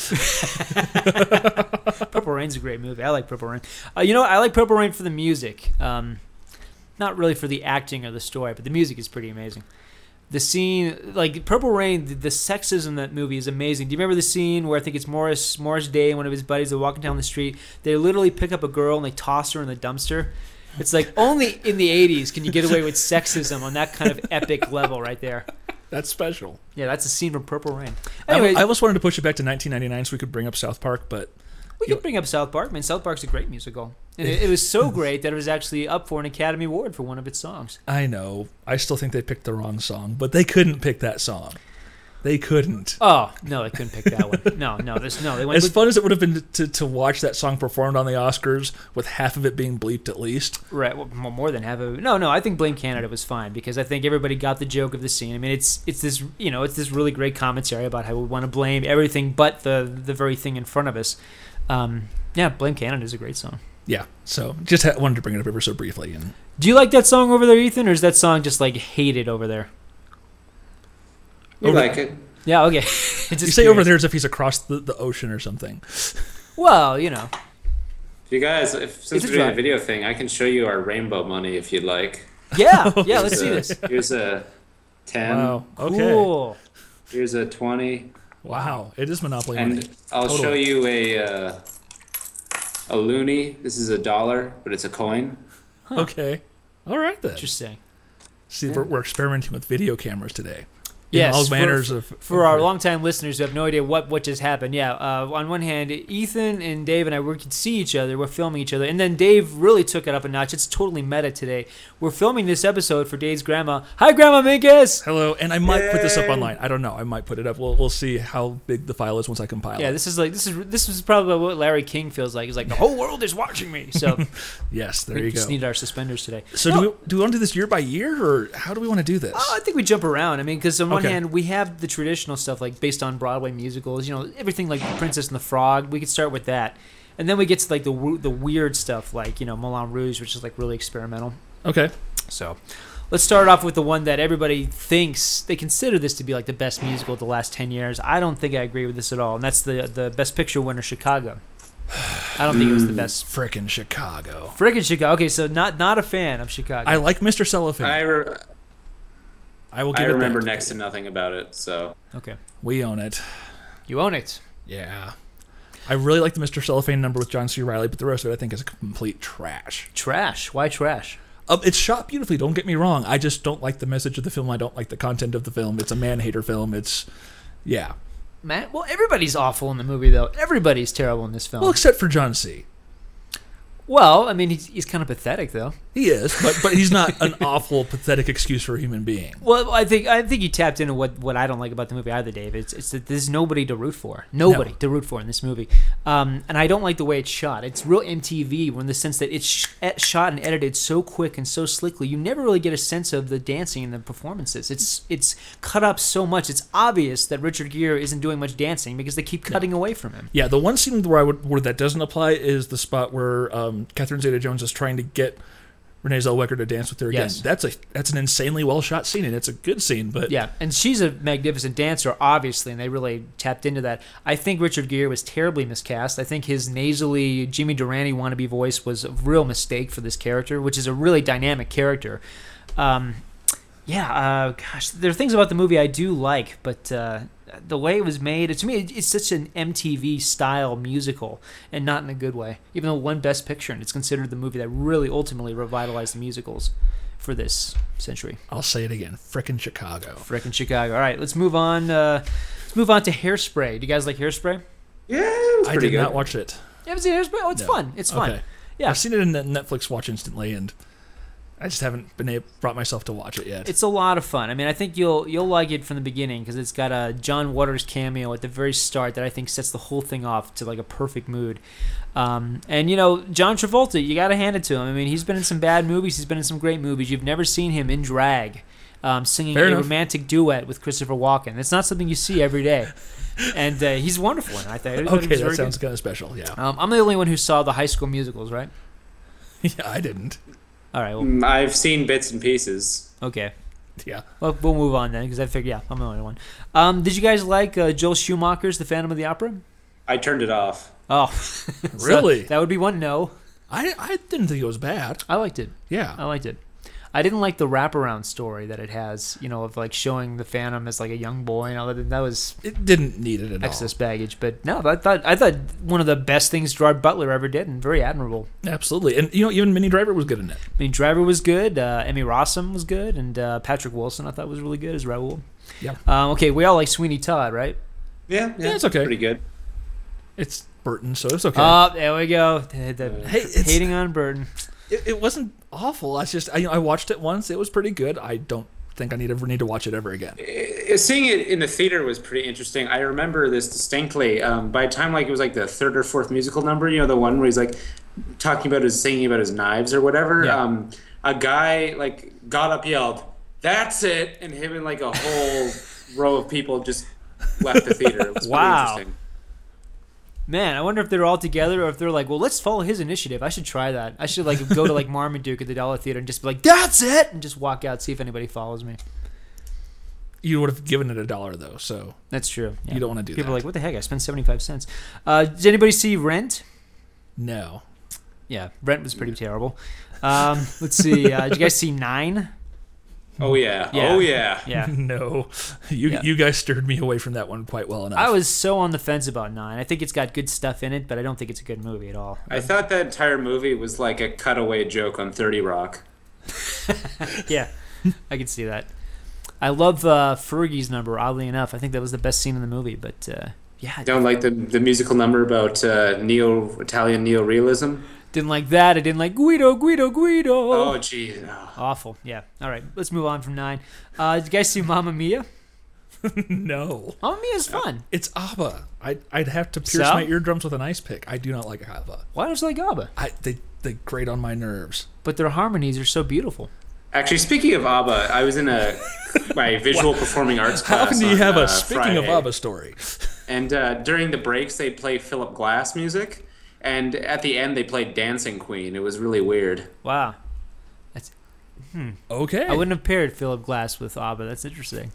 Purple Rain's a great movie. I like Purple Rain. You know, I like Purple Rain for the music. Not really for the acting or the story, but the music is pretty amazing. The scene, like Purple Rain, the sexism in that movie is amazing. Do you remember the scene where I think it's Morris Day and one of his buddies are walking down the street? They literally pick up a girl and they toss her in the dumpster. It's like only in the 80s can you get away with sexism on that kind of epic level right there. That's special. Yeah, that's a scene from Purple Rain. Anyway, I almost wanted to push it back to 1999 so we could bring up South Park, but we could bring up South Park. I mean, South Park's a great musical. And it was so great that it was actually up for an Academy Award for one of its songs. I know. I still think they picked the wrong song, but they couldn't pick that song. They couldn't. Oh, no, they couldn't pick that one. No. They went as fun as it would have been to watch that song performed on the Oscars with half of it being bleeped at least. Right, well, more than half of it. No, I think Blame Canada was fine because I think everybody got the joke of the scene. I mean, it's this really great commentary about how we want to blame everything but the very thing in front of us. Yeah, Blame Canada is a great song. Yeah, so just wanted to bring it up ever so briefly. And do you like that song over there, Ethan, or is that song just like hated over there? We like it. Yeah, okay. you say over there as if he's across the ocean or something. Well, you know. You guys, since we're doing a video thing, I can show you our rainbow money if you'd like. Yeah, let's see this. Here's a 10. Wow, okay. Cool. Here's a 20. Wow, it is Monopoly money. And I'll show you a loonie. This is $1, but it's a coin. Huh. Okay. All right, then. Interesting. See, we're experimenting with video cameras today. Yes, all manners for our longtime listeners who have no idea what just happened. Yeah, on one hand, Ethan and Dave and I, we could see each other. We're filming each other. And then Dave really took it up a notch. It's totally meta today. We're filming this episode for Dave's grandma. Hi, Grandma Minkus! Hello, and I might put this up online. I don't know. I might put it up. We'll see how big the file is once I compile it. Yeah, this is probably what Larry King feels like. He's like, the whole world is watching me. So yes, there we you go. We just need our suspenders today. So do we want to do this year by year, or how do we want to do this? I think we jump around. I mean, because on one hand, we have the traditional stuff like based on Broadway musicals, everything like The Princess and the Frog. We could start with that, and then we get to like the weird stuff like Moulin Rouge, which is like really experimental. Okay. So let's start off with the one that everybody thinks they consider this to be like the best musical of the last 10 years. I don't think I agree with this at all, and that's the Best Picture winner, Chicago. I don't think it was the best. Frickin' Chicago. Okay, so not a fan of Chicago. I like Mr. Cellophane. I will give it remember that. next to nothing about it, so. Okay. We own it. You own it. Yeah. I really like the Mr. Cellophane number with John C. Reilly, but the rest of it I think is complete trash. Trash? Why trash? It's shot beautifully, don't get me wrong. I just don't like the message of the film. I don't like the content of the film. It's a man-hater film. Yeah. Matt, well, everybody's awful in the movie, though. Everybody's terrible in this film. Well, except for John C. Well, I mean, he's kind of pathetic, though. He is, but he's not an awful, pathetic excuse for a human being. Well, I think you tapped into what I don't like about the movie either, Dave. It's that there's nobody to root for. Nobody to root for in this movie. And I don't like the way it's shot. It's real MTV in the sense that it's shot and edited so quick and so slickly. You never really get a sense of the dancing and the performances. It's cut up so much. It's obvious that Richard Gere isn't doing much dancing because they keep cutting away from him. Yeah, the one scene where that doesn't apply is the spot where Catherine Zeta-Jones is trying to get Renee Zellweger to dance with her again. Yes. That's an insanely well shot scene, and it's a good scene. But yeah, and she's a magnificent dancer, obviously, and they really tapped into that. I think Richard Gere was terribly miscast. I think his nasally Jimmy Durante wannabe voice was a real mistake for this character, which is a really dynamic character. Gosh, there are things about the movie I do like, but the way it was made, to me, it's such an MTV style musical, and not in a good way. Even though it won Best Picture, and it's considered the movie that really ultimately revitalized the musicals for this century. I'll say it again: frickin' Chicago. Frickin' Chicago. All right, let's move on. Let's move on to Hairspray. Do you guys like Hairspray? Yeah, it was pretty good. I did not watch it. You haven't seen Hairspray? Oh, it's fun. It's fun. Okay. Yeah, I've seen it in Netflix Watch instantly, and I just haven't brought myself to watch it yet. It's a lot of fun. I mean, I think you'll like it from the beginning because it's got a John Waters cameo at the very start that I think sets the whole thing off to like a perfect mood. And John Travolta, you got to hand it to him. I mean, he's been in some bad movies. He's been in some great movies. You've never seen him in drag, singing Fair a enough. romantic duet with Christopher Walken. It's not something you see every day. And he's wonderful in it, I think. Okay, that sounds kind of special, yeah. I'm the only one who saw the High School Musicals, right? Yeah, I didn't. All right. Well, I've seen bits and pieces. okay. Yeah. Well, we'll move on then because I figured, yeah, I'm the only one. Did you guys like Joel Schumacher's The Phantom of the Opera? I turned it off. Oh. Really? That would be one no. I didn't think it was bad. I liked it. Yeah. I liked it. I didn't like the wraparound story that it has, of like showing the Phantom as like a young boy and all that. That was It didn't need it at excess baggage. But no, I thought one of the best things Gerard Butler ever did, and very admirable. all. Absolutely. And, even Minnie Driver was good in it. I mean, Driver was good. Emmy Rossum was good, and Patrick Wilson I thought was really good as Raoul. Yeah. Okay, we all like Sweeney Todd, right? Yeah, it's okay. Pretty good. It's Burton, so it's okay. Oh, there we go. Hey, it's- Hating on Burton. It wasn't awful. I watched it once. It was pretty good. I don't think I ever need to watch it ever again. Seeing it in the theater was pretty interesting. I remember this distinctly. By the time it was like the third or fourth musical number, the one where he's like singing about his knives or whatever. Yeah. A guy got up, yelled, "That's it!" and him and like a whole row of people just left the theater. It was Wow. pretty interesting. Man, I wonder if they're all together or if they're like, well, let's follow his initiative. I should try that. I should go to Marmaduke at the Dollar Theater and just be like, that's it! And just walk out, see if anybody follows me. You would have given it $1 though, so That's true. Yeah. you don't want to do People that. are like, what the heck? I spent 75 cents. Did anybody see Rent? No. Yeah, Rent was pretty terrible. Let's see. Did you guys see 9? Oh yeah. Yeah. Oh yeah. Yeah. No. You guys stirred me away from that one quite well enough. I was so on the fence about 9. I think it's got good stuff in it, but I don't think it's a good movie at all. I thought that entire movie was like a cutaway joke on 30 Rock. Yeah, I can see that. I love Fergie's number, oddly enough. I think that was the best scene in the movie, but yeah. Don't like the musical number about Italian neorealism. Didn't like that. I didn't like Guido. Oh gee. Oh. Awful. Yeah. All right. Let's move on from 9. Did you guys see Mamma Mia? No. Mamma Mia is fun. It's ABBA. I'd have to pierce So? my eardrums with an ice pick. I do not like ABBA. Why don't you like ABBA? They grate on my nerves. But their harmonies are so beautiful. Actually, speaking of ABBA, I was in my visual performing arts class. How often do you have on, a speaking of Friday. ABBA story? And during the breaks, they'd play Philip Glass music, and at the end, they played Dancing Queen. It was really weird. Wow. That's. Okay. I wouldn't have paired Philip Glass with ABBA. That's interesting.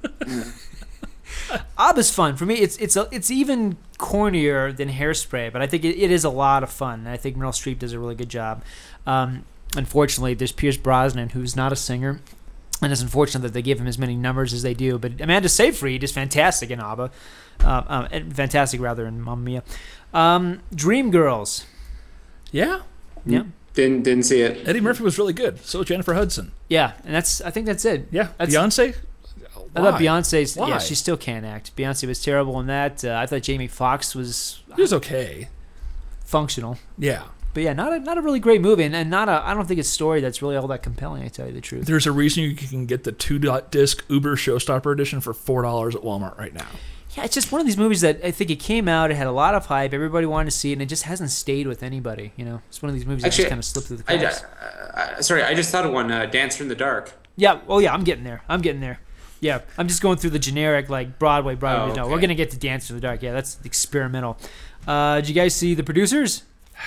ABBA's fun for me. It's even cornier than Hairspray, but I think it is a lot of fun. And I think Meryl Streep does a really good job. Unfortunately, there's Pierce Brosnan, who's not a singer, and it's unfortunate that they give him as many numbers as they do. But Amanda Seyfried is fantastic in ABBA, fantastic rather in Mamma Mia. Dreamgirls, Yeah. yeah, Didn't see it. Eddie Murphy was really good. So was Jennifer Hudson. yeah, and I think that's it. Yeah. That's- Beyonce? I thought Why? Beyonce's, Why? yeah, she still can't act. Beyonce was terrible in that. I thought Jamie Foxx was He was okay. functional. Yeah. But yeah, not a really great movie, and I don't think it's a story that's really all that compelling, I tell you the truth. There's a reason you can get the 2-disc Uber Showstopper edition for $4 at Walmart right now. Yeah, it's just one of these movies that I think it came out, it had a lot of hype, everybody wanted to see it, and it just hasn't stayed with anybody. It's one of these movies that Actually, just kind of slipped through the cracks. I just thought of one, Dancer in the Dark. Yeah, oh yeah, I'm getting there. Yeah, I'm just going through the generic, like, Broadway. Oh, No, okay. we're going to get to Dance in the Dark. Yeah, that's experimental. Did you guys see The Producers?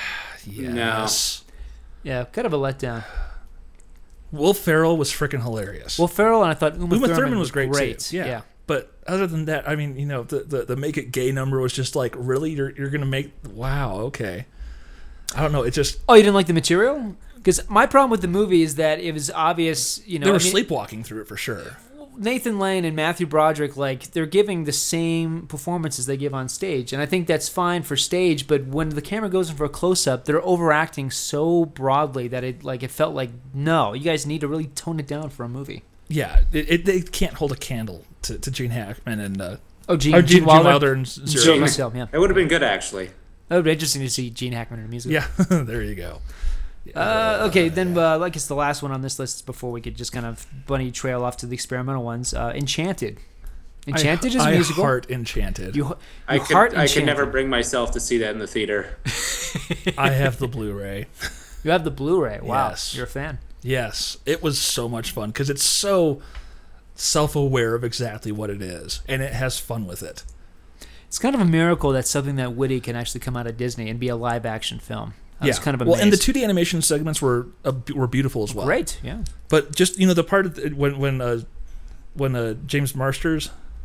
Yes. Yeah, kind of a letdown. Will Ferrell was freaking hilarious. Well, Farrell and I thought Uma Thurman was great too. Yeah. But other than that, I mean, the Make It Gay number was just like, really? You're going to make... Wow, okay. I don't know. It just... Oh, you didn't like the material? Because my problem with the movie is that it was obvious, They were sleepwalking through it for sure. Nathan Lane and Matthew Broderick, like, they're giving the same performances they give on stage. And I think that's fine for stage, but when the camera goes in for a close-up, they're overacting so broadly that it felt like, no, you guys need to really tone it down for a movie. Yeah, they can't hold a candle to Gene Hackman and... Gene Wilder and Zero. Yeah. It would have been good, actually. That would be interesting to see Gene Hackman in a musical. Yeah, there you go. Okay, then I guess the last one on this list before we could just kind of bunny trail off to the experimental ones. Enchanted. Enchanted is a musical. I heart Enchanted. I heart could never Enchanted. bring myself to see that in the theater. I have the Blu-ray. You have the Blu-ray. Wow, Yes. you're a fan. Yes, it was so much fun because it's so self-aware of exactly what it is, and it has fun with it. It's kind of a miracle that something that witty can actually come out of Disney and be a live-action film. I was kind of amazed. Well, and the 2D animation segments were beautiful as well. Great, yeah. But just the part of when James Marsters,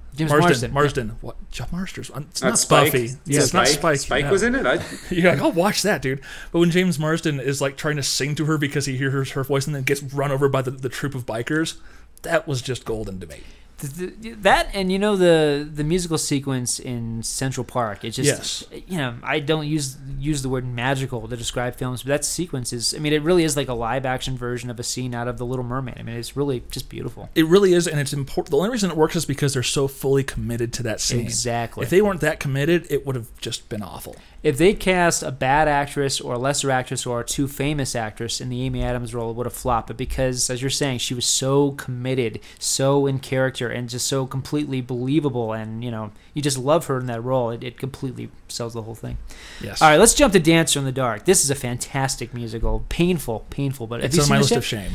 James Marsden. What? Jeff Marsters. It's not Spike. Buffy. Yeah, it's not Spike. Spike no. was in it. You're like, I'll watch that, dude. But when James Marsden is like trying to sing to her because he hears her voice and then gets run over by the troop of bikers, that was just golden to me. That and the musical sequence in Central Park. It just I don't use the word magical to describe films, but that sequence is. I mean, it really is like a live action version of a scene out of The Little Mermaid. I mean, it's really just beautiful. It really is, and it's important. The only reason it works is because they're so fully committed to that scene. Exactly. If they weren't that committed, it would have just been awful. If they cast a bad actress or a lesser actress or a too famous actress in the Amy Adams role, it would have flopped. But because, as you're saying, she was so committed, so in character, and just so completely believable, and you just love her in that role, it completely sells the whole thing. Yes. All right, let's jump to Dancer in the Dark. This is a fantastic musical, painful, but it's on my list of shame.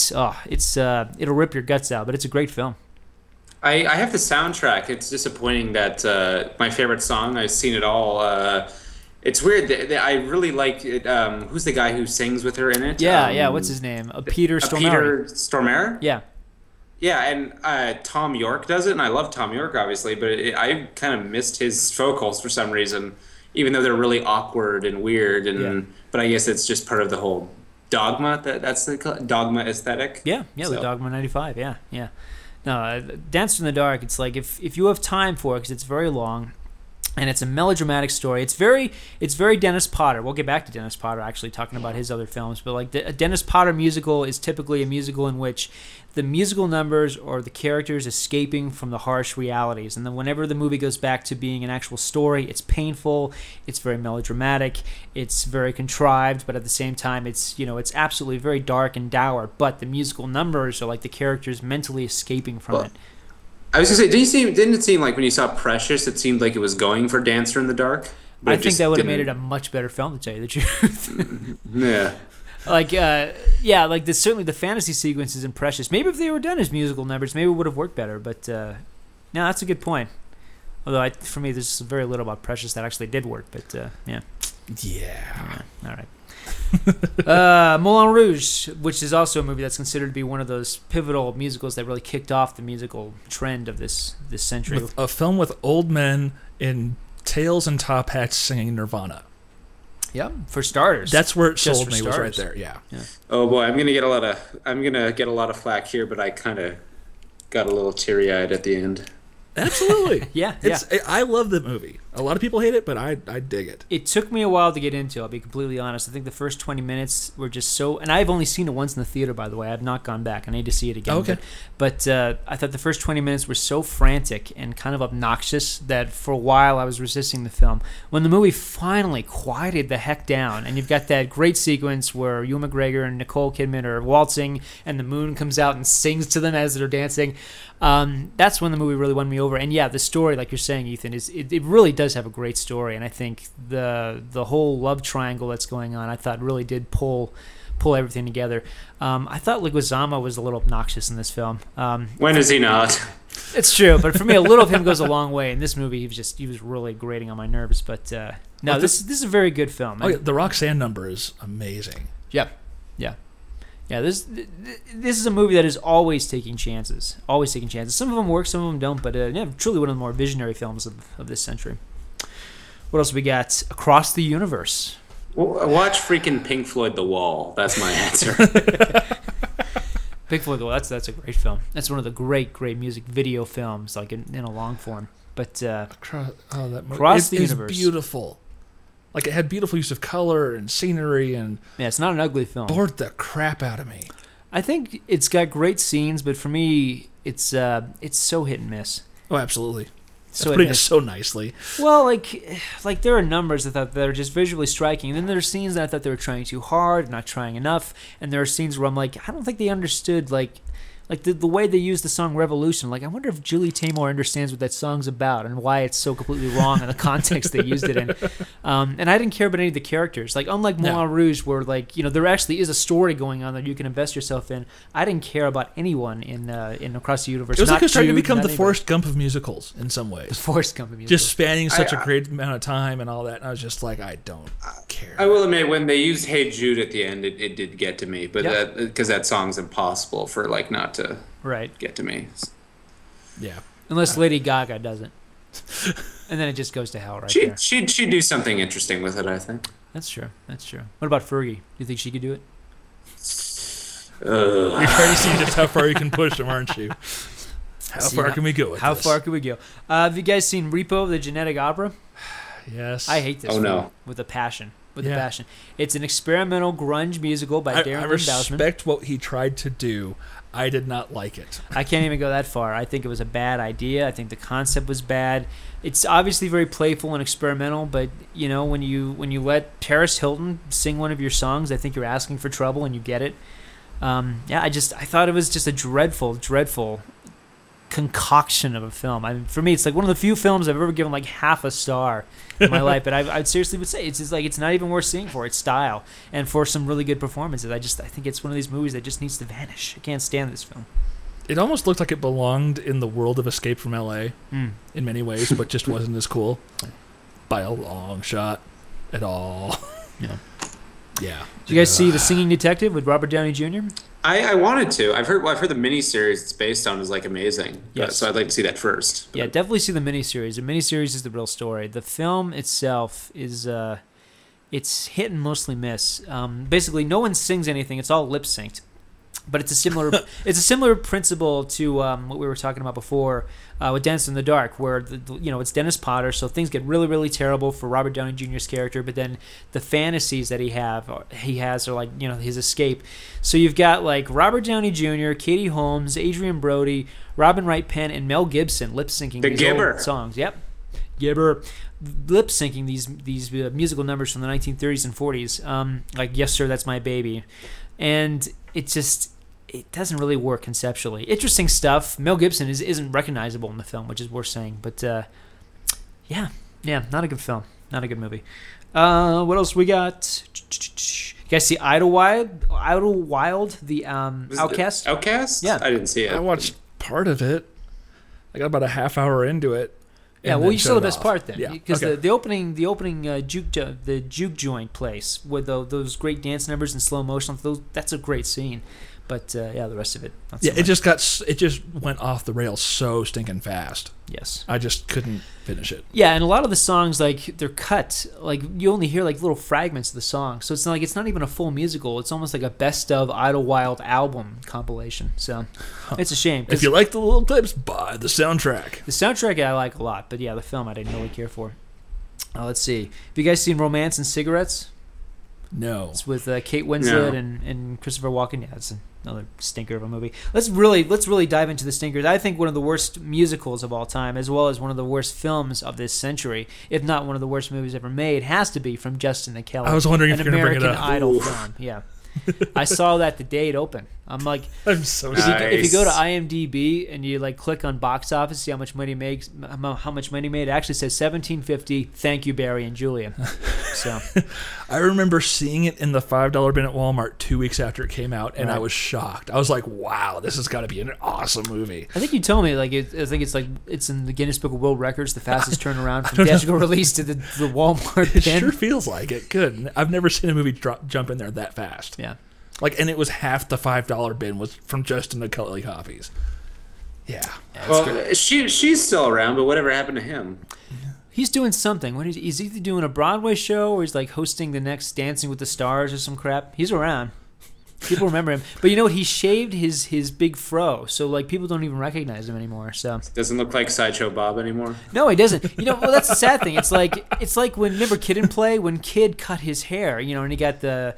It'll rip your guts out, but it's a great film. I have the soundtrack. It's disappointing that my favorite song, I've seen it all. It's weird that I really like it. Who's the guy who sings with her in it? Yeah. What's his name? Peter Stormare. Peter Stormare? Yeah. Yeah, and Tom York does it, and I love Tom York, obviously, but I kind of missed his vocals for some reason, even though they're really awkward and weird. But I guess it's just part of the whole Dogma. That's the Dogma aesthetic. Yeah, the Dogma 95. Yeah. No, Dancer in the Dark. It's like if you have time for it, because it's very long. And it's a melodramatic story. It's very Dennis Potter. We'll get back to Dennis Potter, actually, talking about his other films. But like a Dennis Potter musical is typically a musical in which the musical numbers or the characters escaping from the harsh realities. And then whenever the movie goes back to being an actual story, it's painful, it's very melodramatic, it's very contrived, but at the same time, it's absolutely very dark and dour. But the musical numbers are like the characters mentally escaping from it. I was gonna say, didn't it seem like when you saw Precious, it seemed like it was going for Dancer in the Dark? I think that would have made it a much better film, to tell you the truth. Yeah. Certainly the fantasy sequences in Precious. Maybe if they were done as musical numbers, maybe it would have worked better. But no, that's a good point. Although for me, there's very little about Precious that actually did work. But yeah. All right. Moulin Rouge, which is also a movie that's considered to be one of those pivotal musicals that really kicked off the musical trend of this century. A film with old men in tails and top hats singing Nirvana. Yeah, for starters. That's where it sold me, was right there. Yeah. Oh boy, I'm gonna get a lot of flack here, but I kind of got a little teary-eyed at the end. Absolutely. Yeah. I love the movie. A lot of people hate it, but I dig it. It took me a while to get into, I'll be completely honest. I think the first 20 minutes were just so... And I've only seen it once in the theater, by the way. I have not gone back. I need to see it again. Okay. But I thought the first 20 minutes were so frantic and kind of obnoxious that for a while I was resisting the film. When the movie finally quieted the heck down, and you've got that great sequence where Ewan McGregor and Nicole Kidman are waltzing, and the moon comes out and sings to them as they're dancing, that's when the movie really won me over. And yeah, the story, like you're saying, Ethan, it really does have a great story, and I think the whole love triangle that's going on, I thought really did pull everything together. I thought Leguizamo was a little obnoxious in this film. When is he not? It's true, but for me, a little of him goes a long way. In this movie, he was really grating on my nerves. But no, this is a very good film. The Roxanne number is amazing. Yeah. This is a movie that is always taking chances. Some of them work, some of them don't, but truly one of the more visionary films of this century. What else we got? Across the Universe. Well, watch freaking Pink Floyd The Wall. That's my answer. Pink Floyd The Wall, that's a great film. That's one of the great music video films, like in a long form. But Across the Universe is beautiful. Like, it had beautiful use of color and scenery, and it's not an ugly film. Bored the crap out of me. I think it's got great scenes, but for me, it's so hit and miss. Oh, absolutely. That's putting it so nicely. Well, like there are numbers that are just visually striking, and then there are scenes that I thought they were trying too hard, not trying enough, and there are scenes where I'm like, I don't think they understood the way they use the song Revolution. Like, I wonder if Julie Taymor understands what that song's about and why it's so completely wrong in the context they used it in. And I didn't care about any of the characters. Like, unlike Moulin Rouge, where there actually is a story going on that you can invest yourself in, I didn't care about anyone in Across the Universe. It was like it was starting to become the Forrest Gump of musicals in some ways. The Forrest Gump of musicals. Just spanning such a great amount of time and all that. And I was just like, I don't care. I will admit, when they used Hey Jude at the end, it did get to me. But because that song's impossible for not to... Right. Get to me. Yeah. Unless Lady Gaga does it. And then it just goes to hell there. She'd do something interesting with it, I think. That's true. What about Fergie? Do you think she could do it? You're trying to see just how far you can push them, aren't you? How far can we go with this? How far can we go? Have you guys seen Repo, the Genetic Opera? Yes. I hate this film with a passion. A passion. It's an experimental grunge musical by Darren Lynn Bousman. I respect what he tried to do. I did not like it. I can't even go that far. I think it was a bad idea. I think the concept was bad. It's obviously very playful and experimental, but when you let Paris Hilton sing one of your songs, I think you're asking for trouble, and you get it. I thought it was just a dreadful concoction of a film. I mean, for me, it's like one of the few films I've ever given like half a star in my life, but I seriously would say it's just like it's not even worth seeing for its style and for some really good performances. I think it's one of these movies that just needs to vanish. I can't stand this film. It almost looked like it belonged in the world of Escape from L.A. In many ways, but just wasn't as cool by a long shot at all. Yeah. Did you guys see The Singing Detective with Robert Downey Jr.? I wanted to. I've heard the miniseries it's based on is like amazing. Yes. So I'd like to see that first. Yeah, definitely see the miniseries. The miniseries is the real story. The film itself is it's hit and mostly miss. Basically, no one sings anything. It's all lip synced. But it's a similar principle to what we were talking about before with Dance in the Dark, where it's Dennis Potter, so things get really, really terrible for Robert Downey Jr.'s character. But then the fantasies that he has are like his escape. So you've got like Robert Downey Jr., Katie Holmes, Adrian Brody, Robin Wright Penn, and Mel Gibson lip syncing these old songs. Yep, Gibber lip syncing these musical numbers from the 1930s and 40s, like Yes Sir, That's My Baby, and it doesn't really work conceptually. Interesting stuff. Mel Gibson isn't recognizable in the film, which is worth saying. But yeah, not a good film. Not a good movie. What else we got? You guys see Idlewild, the Outcast? Outcast? Yeah. I didn't see it. I watched part of it. I got about a half hour into it. Yeah, well, you saw the best part then, Yeah, because okay. the opening juke joint place with those great dance numbers in slow motion. That's a great scene. But the rest of it. Not so much. It just went off the rails so stinking fast. Yes. I just couldn't finish it. Yeah, and a lot of the songs, like, they're cut. Like, you only hear like little fragments of the song, so it's not even a full musical. It's almost like a best of Idlewild album compilation. So it's a shame. If you like the little clips, buy the soundtrack. The soundtrack I like a lot, but yeah, the film I didn't really care for. Let's see. Have you guys seen Romance and Cigarettes? No. It's with Kate Winslet and Christopher Walken. Yeah, it's another stinker of a movie. Let's really dive into the stinkers. I think one of the worst musicals of all time, as well as one of the worst films of this century, if not one of the worst movies ever made, has to be from Justin and Kelly. I was wondering if you're going to bring it up. An American Idol film. Yeah. I saw that the day it opened. I'm like, I'm so nice. If you go to IMDb and you like click on box office, see how much money made. It actually says $17.50. Thank you, Barry and Julia. So, I remember seeing it in the $5 bin at Walmart 2 weeks after it came out, and I was shocked. I was like, "Wow, this has got to be an awesome movie." I think you told me I think it's in the Guinness Book of World Records, the fastest turnaround from theatrical release to the Walmart bin. It sure feels like it. Good. I've never seen a movie jump in there that fast. Yeah. And it was half the $5 bin was from Justin and Kelly copies. Yeah. Well, she's still around, but whatever happened to him? He's doing something. He's either doing a Broadway show or he's like hosting the next Dancing with the Stars or some crap. He's around. People remember him. But you know what? He shaved his big fro, so like people don't even recognize him anymore. So doesn't look like Sideshow Bob anymore. No, he doesn't. Well, that's the sad thing. It's like when remember Kid and Play when Kid cut his hair, and he got the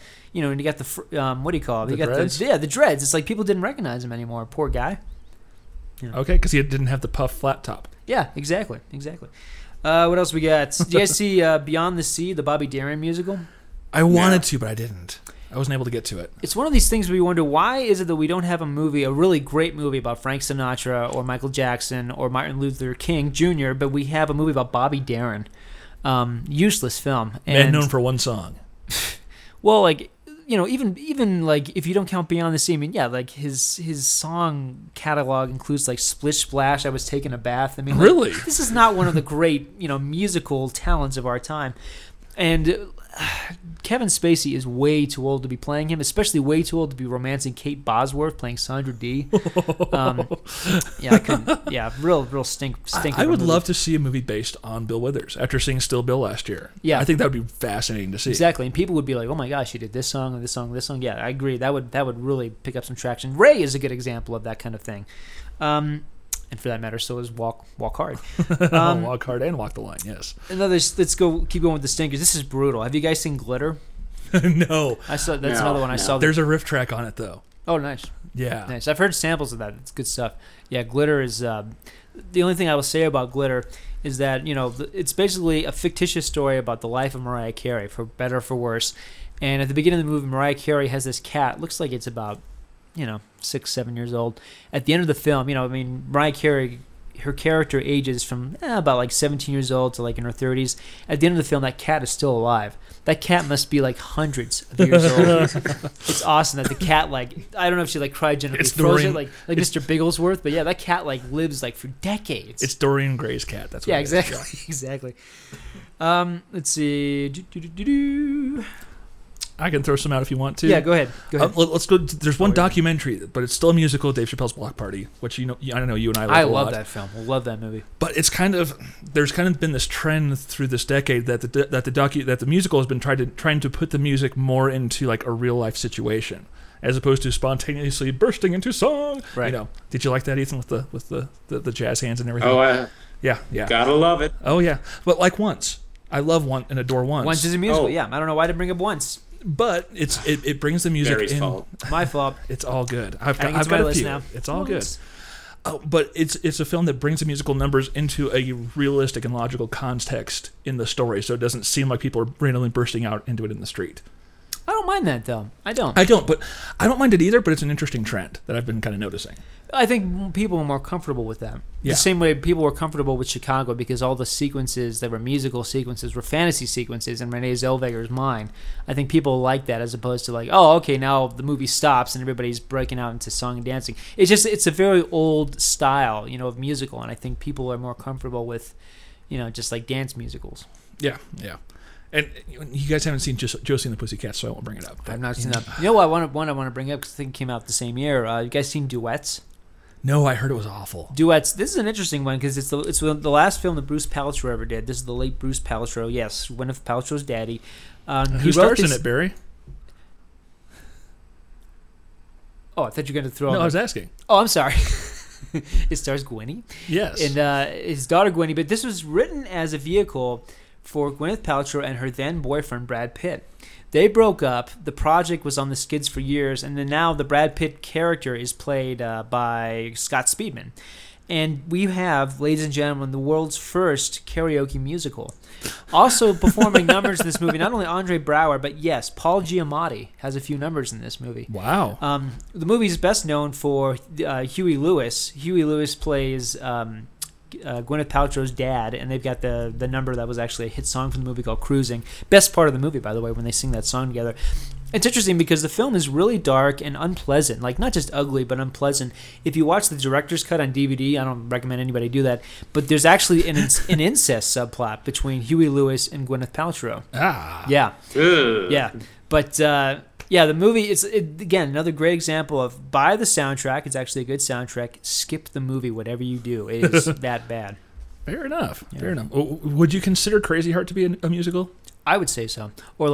what do you call it? He got dreads? the dreads. It's like people didn't recognize him anymore. Poor guy. Yeah. Okay, because he didn't have the puff flat top. Yeah, exactly. What else we got? Did you guys see Beyond the Sea, the Bobby Darin musical? I wanted to, but I didn't. I wasn't able to get to it. It's one of these things where you wonder, why is it that we don't have a really great movie about Frank Sinatra or Michael Jackson or Martin Luther King Jr., but we have a movie about Bobby Darin. Useless film. Man known for one song. Well, even like if you don't count Beyond the Sea, I mean, yeah, like his song catalog includes like Splish Splash, I Was Taking a Bath. I mean, really, this is not one of the great musical talents of our time. And Kevin Spacey is way too old to be playing him, especially way too old to be romancing Kate Bosworth playing Sandra Dee. Yeah, I couldn't. Yeah, real stink. I would love to see a movie based on Bill Withers after seeing Still Bill last year. Yeah, I think that would be fascinating to see. Exactly, and people would be like, "Oh my gosh, she did this song and this song, and this song." Yeah, I agree. That would really pick up some traction. Ray is a good example of that kind of thing. And for that matter, so is Walk Hard. Walk Hard and Walk the Line, yes. Let's keep going with the stinkers. This is brutal. Have you guys seen Glitter? No. I saw that's another one I saw. There's a riff track on it though. Oh, nice. Yeah. Nice. I've heard samples of that. It's good stuff. Yeah, Glitter is the only thing I will say about Glitter is that, it's basically a fictitious story about the life of Mariah Carey, for better or for worse. And at the beginning of the movie, Mariah Carey has this cat. Looks like it's about 6-7 years old. At the end of the film, Mariah Carey, her character ages from about like 17 years old to like in her 30s. At the end of the film, that cat is still alive. That cat must be like hundreds of years old. It's awesome that the cat, I don't know if she cryogenically froze it like Mr. Bigglesworth, but yeah, that cat lives for decades. It's Dorian Gray's cat. That's what exactly. Exactly. Let's see. I can throw some out if you want to. Yeah, go ahead. Let's go. There's one documentary, but it's still a musical, Dave Chappelle's Block Party, which I know you and I love a lot. I love that film. I love that movie. But it's there's been this trend through this decade that the musical has been trying to put the music more into like a real life situation, as opposed to spontaneously bursting into song. Right. Did you like that, Ethan, with the jazz hands and everything? Oh, yeah. Gotta love it. Oh yeah, but like Once. I love One and adore Once. Once is a musical. Yeah, I don't know why to bring up Once. But it brings the music Barry's in. fault. My fault. It's all good. I've got got a list few. now. It's all good. But it's a film that brings the musical numbers into a realistic and logical context in the story, so it doesn't seem like people are randomly bursting out into it in the street. I don't mind that though. I don't, but I don't mind it either. But it's an interesting trend that I've been kind of noticing. I think people are more comfortable with that. Yeah. The same way people were comfortable with Chicago because all the sequences that were musical sequences were fantasy sequences in Renee Zellweger's mind. I think people like that as opposed to now the movie stops and everybody's breaking out into song and dancing. It's a very old style, of musical, and I think people are more comfortable with, just like dance musicals. Yeah. And you guys haven't seen Josie and the Pussycats, so I won't bring it up. I've not seen that. You know what? One I want to bring up because I think it came out the same year. You guys seen Duets? No, I heard it was awful. Duets. This is an interesting one because it's the last film that Bruce Paltrow ever did. This is the late Bruce Paltrow. Yes, Gwyneth Paltrow's daddy. Who stars in it, Barry? Oh, I thought you were going to throw. No, I was asking. Oh, I'm sorry. It stars Gwynny. Yes. And his daughter Gwynny. But this was written as a vehicle for Gwyneth Paltrow and her then boyfriend Brad Pitt. They broke up. The project was on the skids for years, and then now the Brad Pitt character is played by Scott Speedman. And we have, ladies and gentlemen, the world's first karaoke musical. Also performing numbers in this movie, not only Andre Braugher, but yes, Paul Giamatti has a few numbers in this movie. Wow. The movie is best known for Huey Lewis. Huey Lewis plays Gwyneth Paltrow's dad, and they've got the number that was actually a hit song from the movie called Cruising. Best part of the movie, by the way, when they sing that song together. It's interesting because the film is really dark and unpleasant, not just ugly, but unpleasant. If you watch the director's cut on DVD, I don't recommend anybody do that, but there's actually an incest subplot between Huey Lewis and Gwyneth Paltrow. Ah. Yeah. Ugh. Yeah. But the movie, again, another great example of buy the soundtrack. It's actually a good soundtrack. Skip the movie, whatever you do. It is that bad. Fair enough. Yeah. Fair enough. Would you consider Crazy Heart to be a musical? I would say so. Or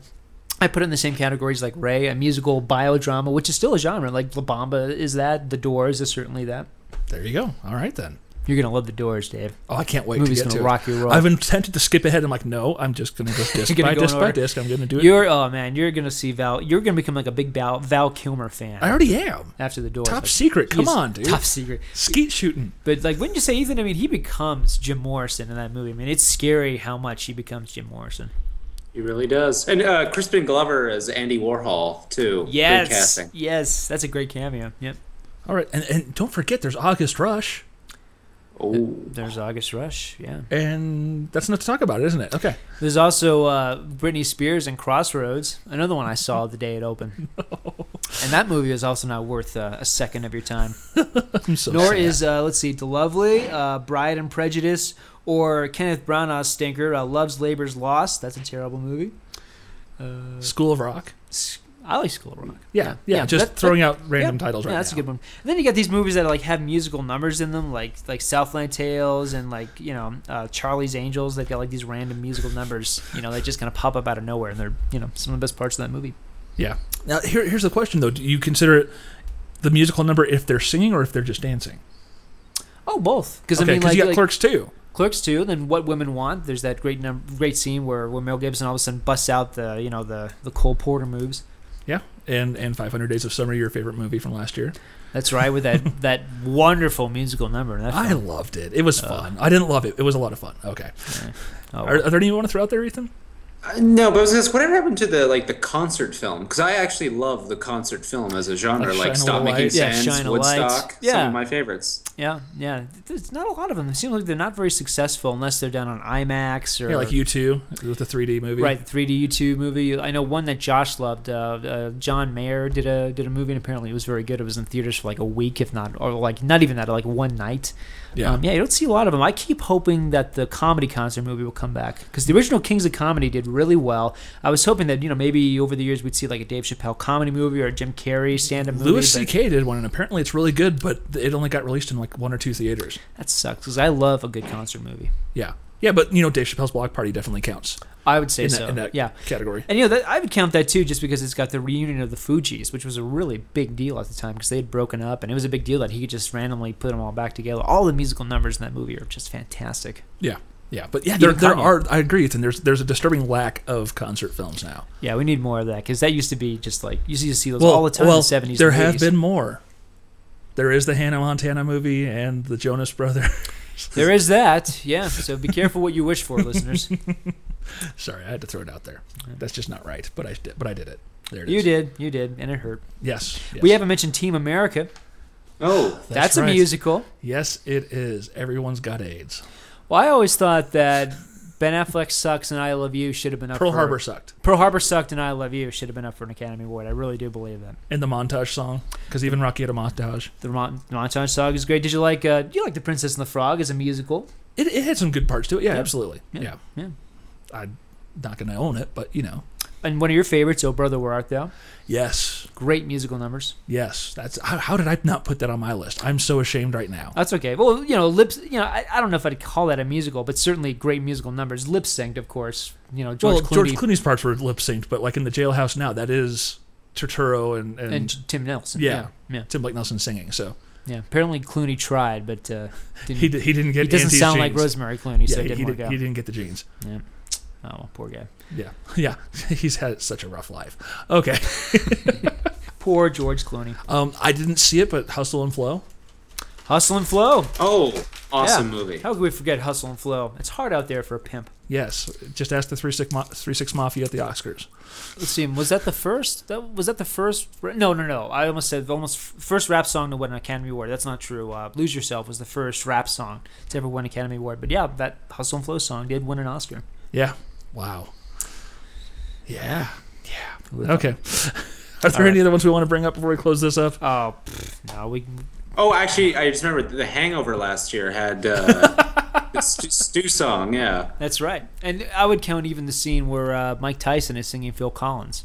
I put it in the same categories like Ray, a musical biodrama, which is still a genre. Like La Bamba is that. The Doors is certainly that. There you go. All right, then. You're going to love The Doors, Dave. Oh, I can't wait to get to it. The movie's going to rock your world. I've been tempted to skip ahead. I'm like, no, I'm just going to go disc by disc. I'm going to do it. You're going to see Val. You're going to become like a big Val Kilmer fan. I already am. After The Doors. Top secret. Come on, dude. Top secret. Skeet shooting. But wouldn't you say, Ethan, he becomes Jim Morrison in that movie. It's scary how much he becomes Jim Morrison. He really does. And Crispin Glover as Andy Warhol, too. Yes. Great casting. Yes. That's a great cameo. Yep. All right. And don't forget, there's August Rush. Oh. There's August Rush, yeah. And that's enough to talk about, isn't it? Okay. There's also Britney Spears and Crossroads, another one I saw the day it opened. No. And that movie is also not worth a second of your time. Nor is, let's see, The Lovely, Bride and Prejudice, or Kenneth Branagh's stinker, Love's Labor's Lost. That's a terrible movie. School of Rock. I like School of Rock. Yeah. Just throwing out random titles right now. Yeah, that's a good one. And then you got these movies that like have musical numbers in them, like Southland Tales and like Charlie's Angels. They've got like these random musical numbers. They just kind of pop up out of nowhere, and they're some of the best parts of that movie. Yeah. Now here's the question though: do you consider it the musical number if they're singing or if they're just dancing? Oh, both. Because you got Clerks 2. Clerks 2, then What Women Want. There's that great scene where Mel Gibson all of a sudden busts out the Cole Porter moves. Yeah, and 500 Days of Summer, your favorite movie from last year. That's right, with that wonderful musical number. I loved it. It was fun. I didn't love it. It was a lot of fun. Okay. Yeah. Oh, are there any you want to throw out there, Ethan? No, but I was gonna say, whatever happened to the concert film? Because I actually love the concert film as a genre, like Stop Making Sense, Woodstock, some of my favorites. Yeah. There's not a lot of them. It seems like they're not very successful unless they're done on IMAX or like U2 with the 3D movie. Right, the 3D U2 movie. I know one that Josh loved. John Mayer did a movie, and apparently it was very good. It was in theaters for like a week, if not, or like not even that, like one night. Yeah, you don't see a lot of them. I keep hoping that the comedy concert movie will come back because the original Kings of Comedy did really well. I was hoping that maybe over the years we'd see like a Dave Chappelle comedy movie or a Jim Carrey stand-up movie. Louis C.K. did one, and apparently it's really good, but it only got released in like 1 or 2 theaters. That sucks because I love a good concert movie. Yeah, but Dave Chappelle's Block Party definitely counts. I would say in that category. And I would count that too, just because it's got the reunion of the Fugees, which was a really big deal at the time because they had broken up, and it was a big deal that he could just randomly put them all back together. All the musical numbers in that movie are just fantastic. Yeah, but there are. I agree, Ethan. There's a disturbing lack of concert films now. Yeah, we need more of that because that used to be just like you used to see those all the time in the 70s. There and 80s. have been more. There is the Hannah Montana movie and the Jonas Brothers. There is that, yeah. So be careful what you wish for, listeners. Sorry, I had to throw it out there. That's just not right, but I did it. There it is. You did, and it hurt. Yes. We haven't mentioned Team America. Oh, that's right. A musical. Yes, it is. Everyone's got AIDS. Well, I always thought that Ben Affleck Sucks and I Love You should have been up Pearl Harbor sucked. Pearl Harbor sucked and I Love You should have been up for an Academy Award. I really do believe that. And the montage song, because even Rocky had a montage. The montage song is great. Did you like The Princess and the Frog as a musical? It had some good parts to it. Yeah, absolutely. Yeah. I'm not going to own it, but And one of your favorites, Oh Brother, Where Art Thou? Yes. Great musical numbers. Yes. That's how did I not put that on my list? I'm so ashamed right now. That's okay. Well, Lips. I don't know if I'd call that a musical, but certainly great musical numbers. Lip synced, of course. George Clooney's parts were lip synced, but like in the Jailhouse Now, that is Turturro and Tim Nelson. Yeah. Tim Blake Nelson singing. So. Yeah, apparently Clooney tried, but he didn't get. He doesn't sound genes. like Rosemary Clooney, so it didn't work out. He didn't get the genes. Yeah. Oh, poor guy. Yeah. He's had such a rough life. Okay. Poor George Clooney. I didn't see it, but Hustle and Flow. Hustle and Flow. Oh, awesome movie. How could we forget Hustle and Flow? It's hard out there for a pimp. Yes. Just ask the 3-6 Mafia at the Oscars. Let's see. Was that the first? Was that the first? No. I almost said first rap song to win an Academy Award. That's not true. Lose Yourself was the first rap song to ever win an Academy Award. But yeah, that Hustle and Flow song did win an Oscar. Yeah. Wow. Yeah. Okay. Are there any other ones we want to bring up before we close this up? Oh, no. Oh, actually, I just remember The Hangover last year had the Stu song, yeah. That's right. And I would count even the scene where Mike Tyson is singing Phil Collins.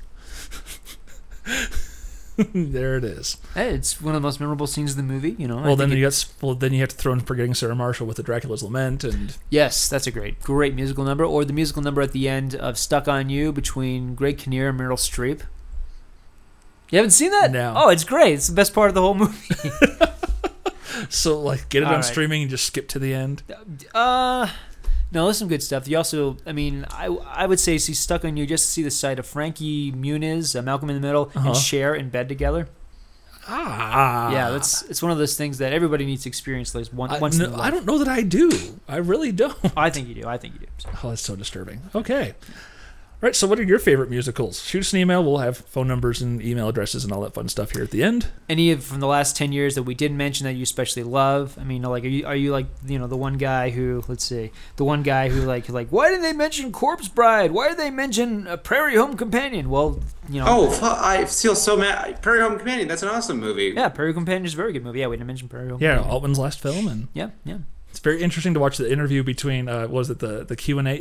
There it is. Hey, it's one of the most memorable scenes of the movie, Well, then you have to throw in Forgetting Sarah Marshall with the Dracula's Lament, and yes, that's a great musical number. Or the musical number at the end of Stuck on You between Greg Kinnear and Meryl Streep. You haven't seen that? No. Oh, it's great. It's the best part of the whole movie. So, get it on streaming and just skip to the end? No, there's some good stuff. You also, I would say see Stuck on You just to see the sight of Frankie Muniz, Malcolm in the Middle, and Cher in bed together. Yeah, it's one of those things that everybody needs to experience at least once in their life. I don't know that I do. I really don't. I think you do. Oh, that's so disturbing. Okay. All right, so what are your favorite musicals? Shoot us an email. We'll have phone numbers and email addresses and all that fun stuff here at the end. Any from the last 10 years that we didn't mention that you especially love? Are you like, the one guy who, like, why did they mention Corpse Bride? Why did they mention a Prairie Home Companion? Well, I feel so mad. Prairie Home Companion, that's an awesome movie. Yeah, Prairie Home Companion is a very good movie. Yeah, we didn't mention Prairie Home Companion. Yeah, Altman's last film. And yeah. It's very interesting to watch the interview between, the Q&A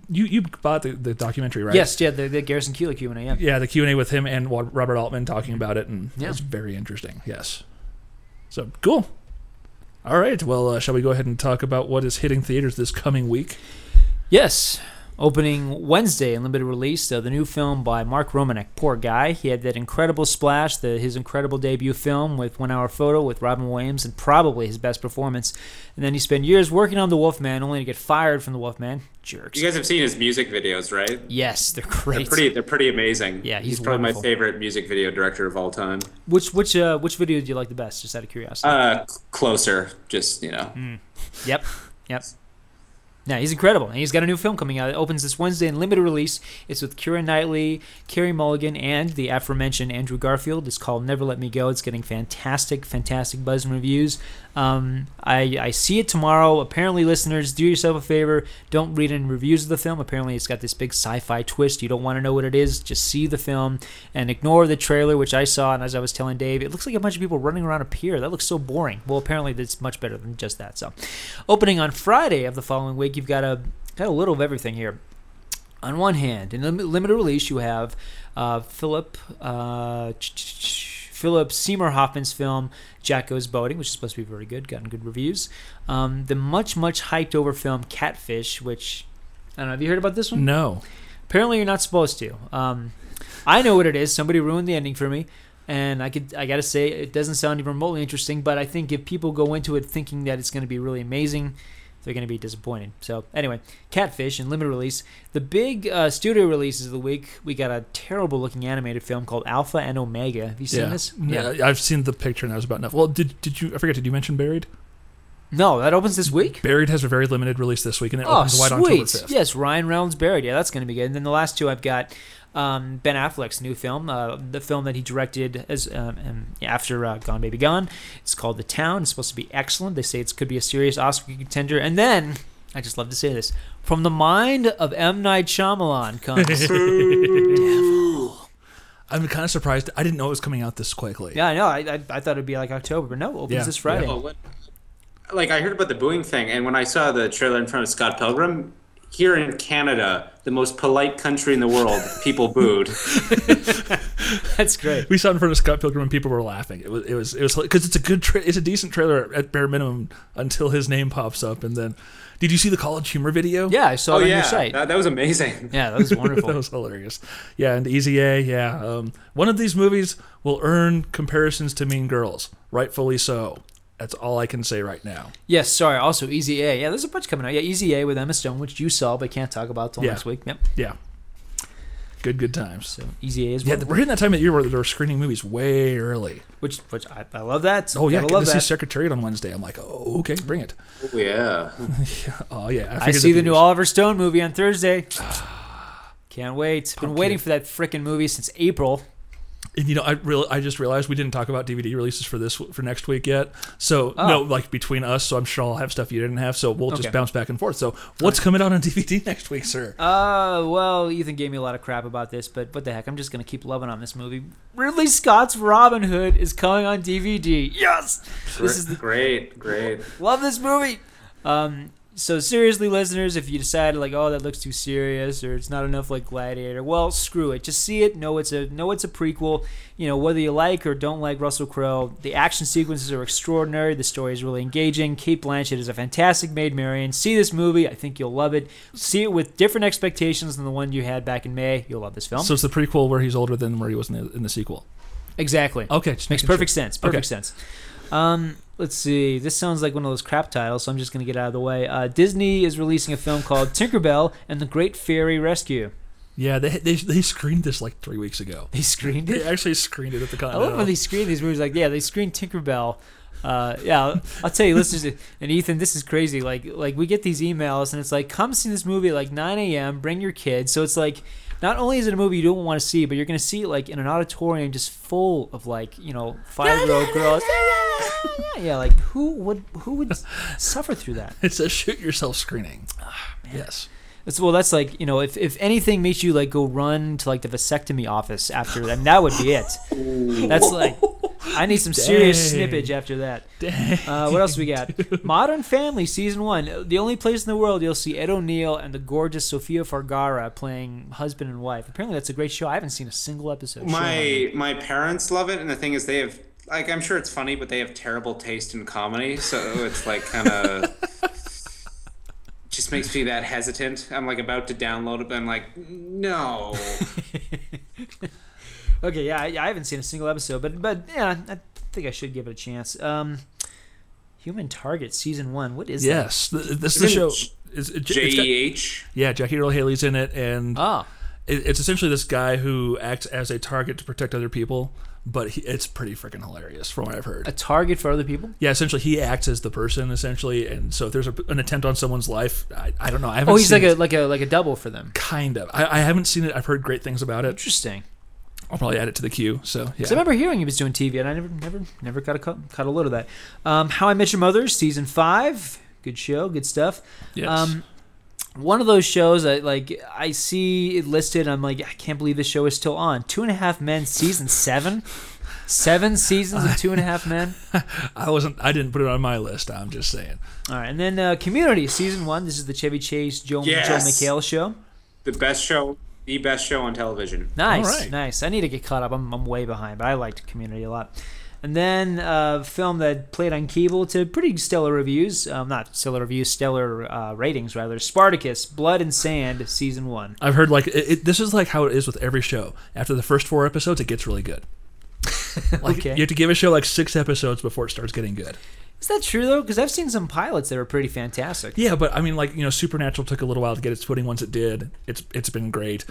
you bought the documentary, right? Yes, yeah, the Garrison Keillor Q&A, yeah. Yeah, the Q&A with him and Robert Altman talking about it, and Yeah. it's very interesting. Yes. So, cool. All right, well, shall we go ahead and talk about what is hitting theaters this coming week? Yes. Opening Wednesday in limited release, the new film by Mark Romanek. Poor guy. He had that incredible Splash, his incredible debut film with 1 Hour Photo with Robin Williams, and probably his best performance. And then he spent years working on The Wolfman, only to get fired from The Wolfman. Jerks. You guys have seen his music videos, right? Yes, they're great. They're pretty amazing. Yeah, he's probably wonderful. my favorite music video director of all time. Which video do you like the best, just out of curiosity? Closer, just Yep. Yeah, he's incredible. And he's got a new film coming out. It opens this Wednesday in limited release. It's with Keira Knightley, Carey Mulligan, and the aforementioned Andrew Garfield. It's called Never Let Me Go. It's getting fantastic buzz and reviews. I see it tomorrow. Apparently, listeners, do yourself a favor. Don't read any reviews of the film. Apparently, it's got this big sci-fi twist. You don't want to know what it is. Just see the film and ignore the trailer, which I saw. And as I was telling Dave, it looks like a bunch of people running around a pier. That looks so boring. Well, apparently, it's much better than just that. So, opening on Friday of the following week, you've got a little of everything here. On one hand, in limited release, you have Philip Seymour Hoffman's film Jack Goes Boating, which is supposed to be very good, gotten good reviews. The much hyped over film Catfish, which I don't know. Have you heard about this one? No. Apparently, you're not supposed to. I know what it is. Somebody ruined the ending for me, and I gotta say it doesn't sound even remotely interesting. But I think if people go into it thinking that it's going to be really amazing, they're going to be disappointed. So anyway, Catfish in limited release. The big studio releases of the week, we got a terrible looking animated film called Alpha and Omega. Have you seen this? Yeah, I've seen the picture and that was about enough. Well, did you? I forget. Did you mention Buried? No, that opens this week. Buried has a very limited release this week, and it opens wide on October 5th. Yes, Ryan Reynolds Buried. Yeah, that's going to be good. And then the last two I've got Ben Affleck's new film, the film that he directed as after Gone Baby Gone. It's called The Town. It's supposed to be excellent. They say it could be a serious Oscar contender. And then, I just love to say this, from the mind of M. Night Shyamalan comes Devil. I'm kind of surprised. I didn't know it was coming out this quickly. Yeah, I know. I thought it'd be like October, but no, it opens this Friday. Oh, like I heard about the booing thing, and when I saw the trailer in front of Scott Pilgrim, here in Canada, the most polite country in the world, people booed. That's great. We saw it in front of Scott Pilgrim and people were laughing. It was because it's a good it's a decent trailer at bare minimum until his name pops up, and then. Did you see the College Humor video? Yeah, I saw it on your site. That was amazing. Yeah, that was wonderful. That was hilarious. Yeah, and Easy A, yeah. One of these movies will earn comparisons to Mean Girls, rightfully so. That's all I can say right now. Yes, sorry. Also, Easy A. Yeah, there's a bunch coming out. Yeah, Easy A with Emma Stone, which you saw but can't talk about till next week. Yep. Yeah. Good times. So Easy A as well. Yeah, we're hitting that time of year where they're screening movies way early. Which I love that. Oh yeah, I getting love to see that. Secretariat on Wednesday. I'm like, oh okay, bring it. Oh yeah. Oh yeah. I see the new Oliver Stone movie on Thursday. Can't wait. Been waiting for that frickin' movie since April. And I just realized we didn't talk about DVD releases for next week yet. So no, like between us. So I'm sure I'll have stuff you didn't have. So we'll just bounce back and forth. So what's coming out on DVD next week, sir? Well, Ethan gave me a lot of crap about this, but what the heck? I'm just gonna keep loving on this movie. Ridley Scott's Robin Hood is coming on DVD. Yes, this is great. Love this movie. So seriously, listeners, if you decide like, oh, that looks too serious or it's not enough like Gladiator, well, screw it. Just see it. Know it's a prequel. You know, whether you like or don't like Russell Crowe, the action sequences are extraordinary. The story is really engaging. Kate Blanchett is a fantastic Maid Marian. See this movie. I think you'll love it. See it with different expectations than the one you had back in May. You'll love this film. So it's the prequel where he's older than where he was in the sequel. Exactly. Okay, just makes perfect sense. Perfect sense. Let's see. This sounds like one of those crap titles, so I'm just going to get out of the way. Disney is releasing a film called Tinkerbell and the Great Fairy Rescue. Yeah, they screened this like 3 weeks ago. They screened it? They actually screened it at the I Continental. love when they screen these movies. Like, yeah, they screened Tinkerbell. Yeah, I'll tell you, listeners, and Ethan, this is crazy. Like we get these emails, and it's like, come see this movie at like 9 a.m., bring your kids. So it's like, not only is it a movie you don't want to see, but you're going to see it like in an auditorium just full of like, 5-year-old girls. Yeah, like who would suffer through that? It's a shoot yourself screening. Yes. That's like, if anything makes you like go run to like the vasectomy office after that, that would be it. That's like I need some serious Dang. snippage after that. Dang. What else we got? Modern Family season 1. The only place in the world you'll see Ed O'Neill and the gorgeous Sofia Vergara playing husband and wife. Apparently, that's a great show. I haven't seen a single episode. My parents love it, and the thing is, they have like, I'm sure it's funny, but they have terrible taste in comedy, so it's like kind of just makes me that hesitant. I'm like about to download it, but I'm like, no. Okay, yeah, I haven't seen a single episode, but yeah, I think I should give it a chance. Human Target season 1. What is that? Yes, this is the show. JEH. Yeah, Jackie Earle Haley's in it, and Oh, it's essentially this guy who acts as a target to protect other people. But it's pretty freaking hilarious, from what I've heard. a target for other people? Yeah, essentially, he acts as the person, essentially, and so if there's an attempt on someone's life, I don't know. I haven't Oh, he's seen like a double for them. kind of. I haven't seen it. I've heard great things about it. Interesting. I'll probably add it to the queue. So yeah. 'Cause I remember hearing he was doing TV, and I never got a load of that. How I Met Your Mother season 5. Good show, good stuff. Yes. One of those shows I see it listed. I'm like, I can't believe this show is still on. 2.5 Men season 7. 7 seasons of 2.5 Men. I didn't put it on my list. I'm just saying. All right, and then Community season 1. This is the Chevy Chase Joel McHale show. The best show on television. Nice, All right. nice. I need to get caught up. I'm way behind, but I liked Community a lot. And then a film that played on cable to pretty stellar reviews. Not stellar reviews, stellar ratings, rather. Spartacus, Blood and Sand, season 1. I've heard this is like how it is with every show. After the first 4 episodes, it gets really good. Okay. You have to give a show like 6 episodes before it starts getting good. Is that true, though? Because I've seen some pilots that are pretty fantastic. Yeah, but I mean, Supernatural took a little while to get its footing. Once it did, it's been great.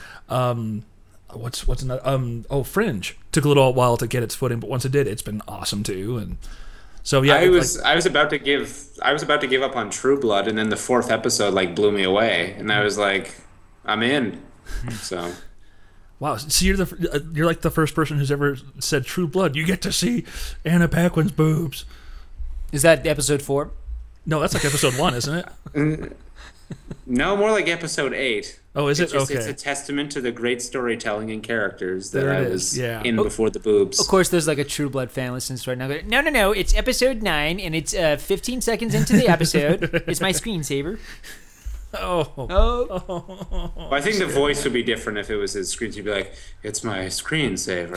What's another? Fringe took a little while to get its footing, but once it did, it's been awesome too. And so yeah, I was about to give up on True Blood, and then the 4th episode blew me away, and I was like, I'm in. So. Wow, so you're like the first person who's ever said True Blood. You get to see Anna Paquin's boobs. Is that episode 4? No, that's like episode 1, isn't it? No, more like episode 8. Oh, is it? Okay. Okay. It's a testament to the great storytelling and characters that There it I was is, yeah. in before the boobs. Of course, there's like a True Blood fan listening right now. Going, no, it's episode 9, and it's 15 seconds into the episode. It's my screensaver. Oh. Well, I think the voice would be different if it was his screen. He'd be like, "It's my screensaver."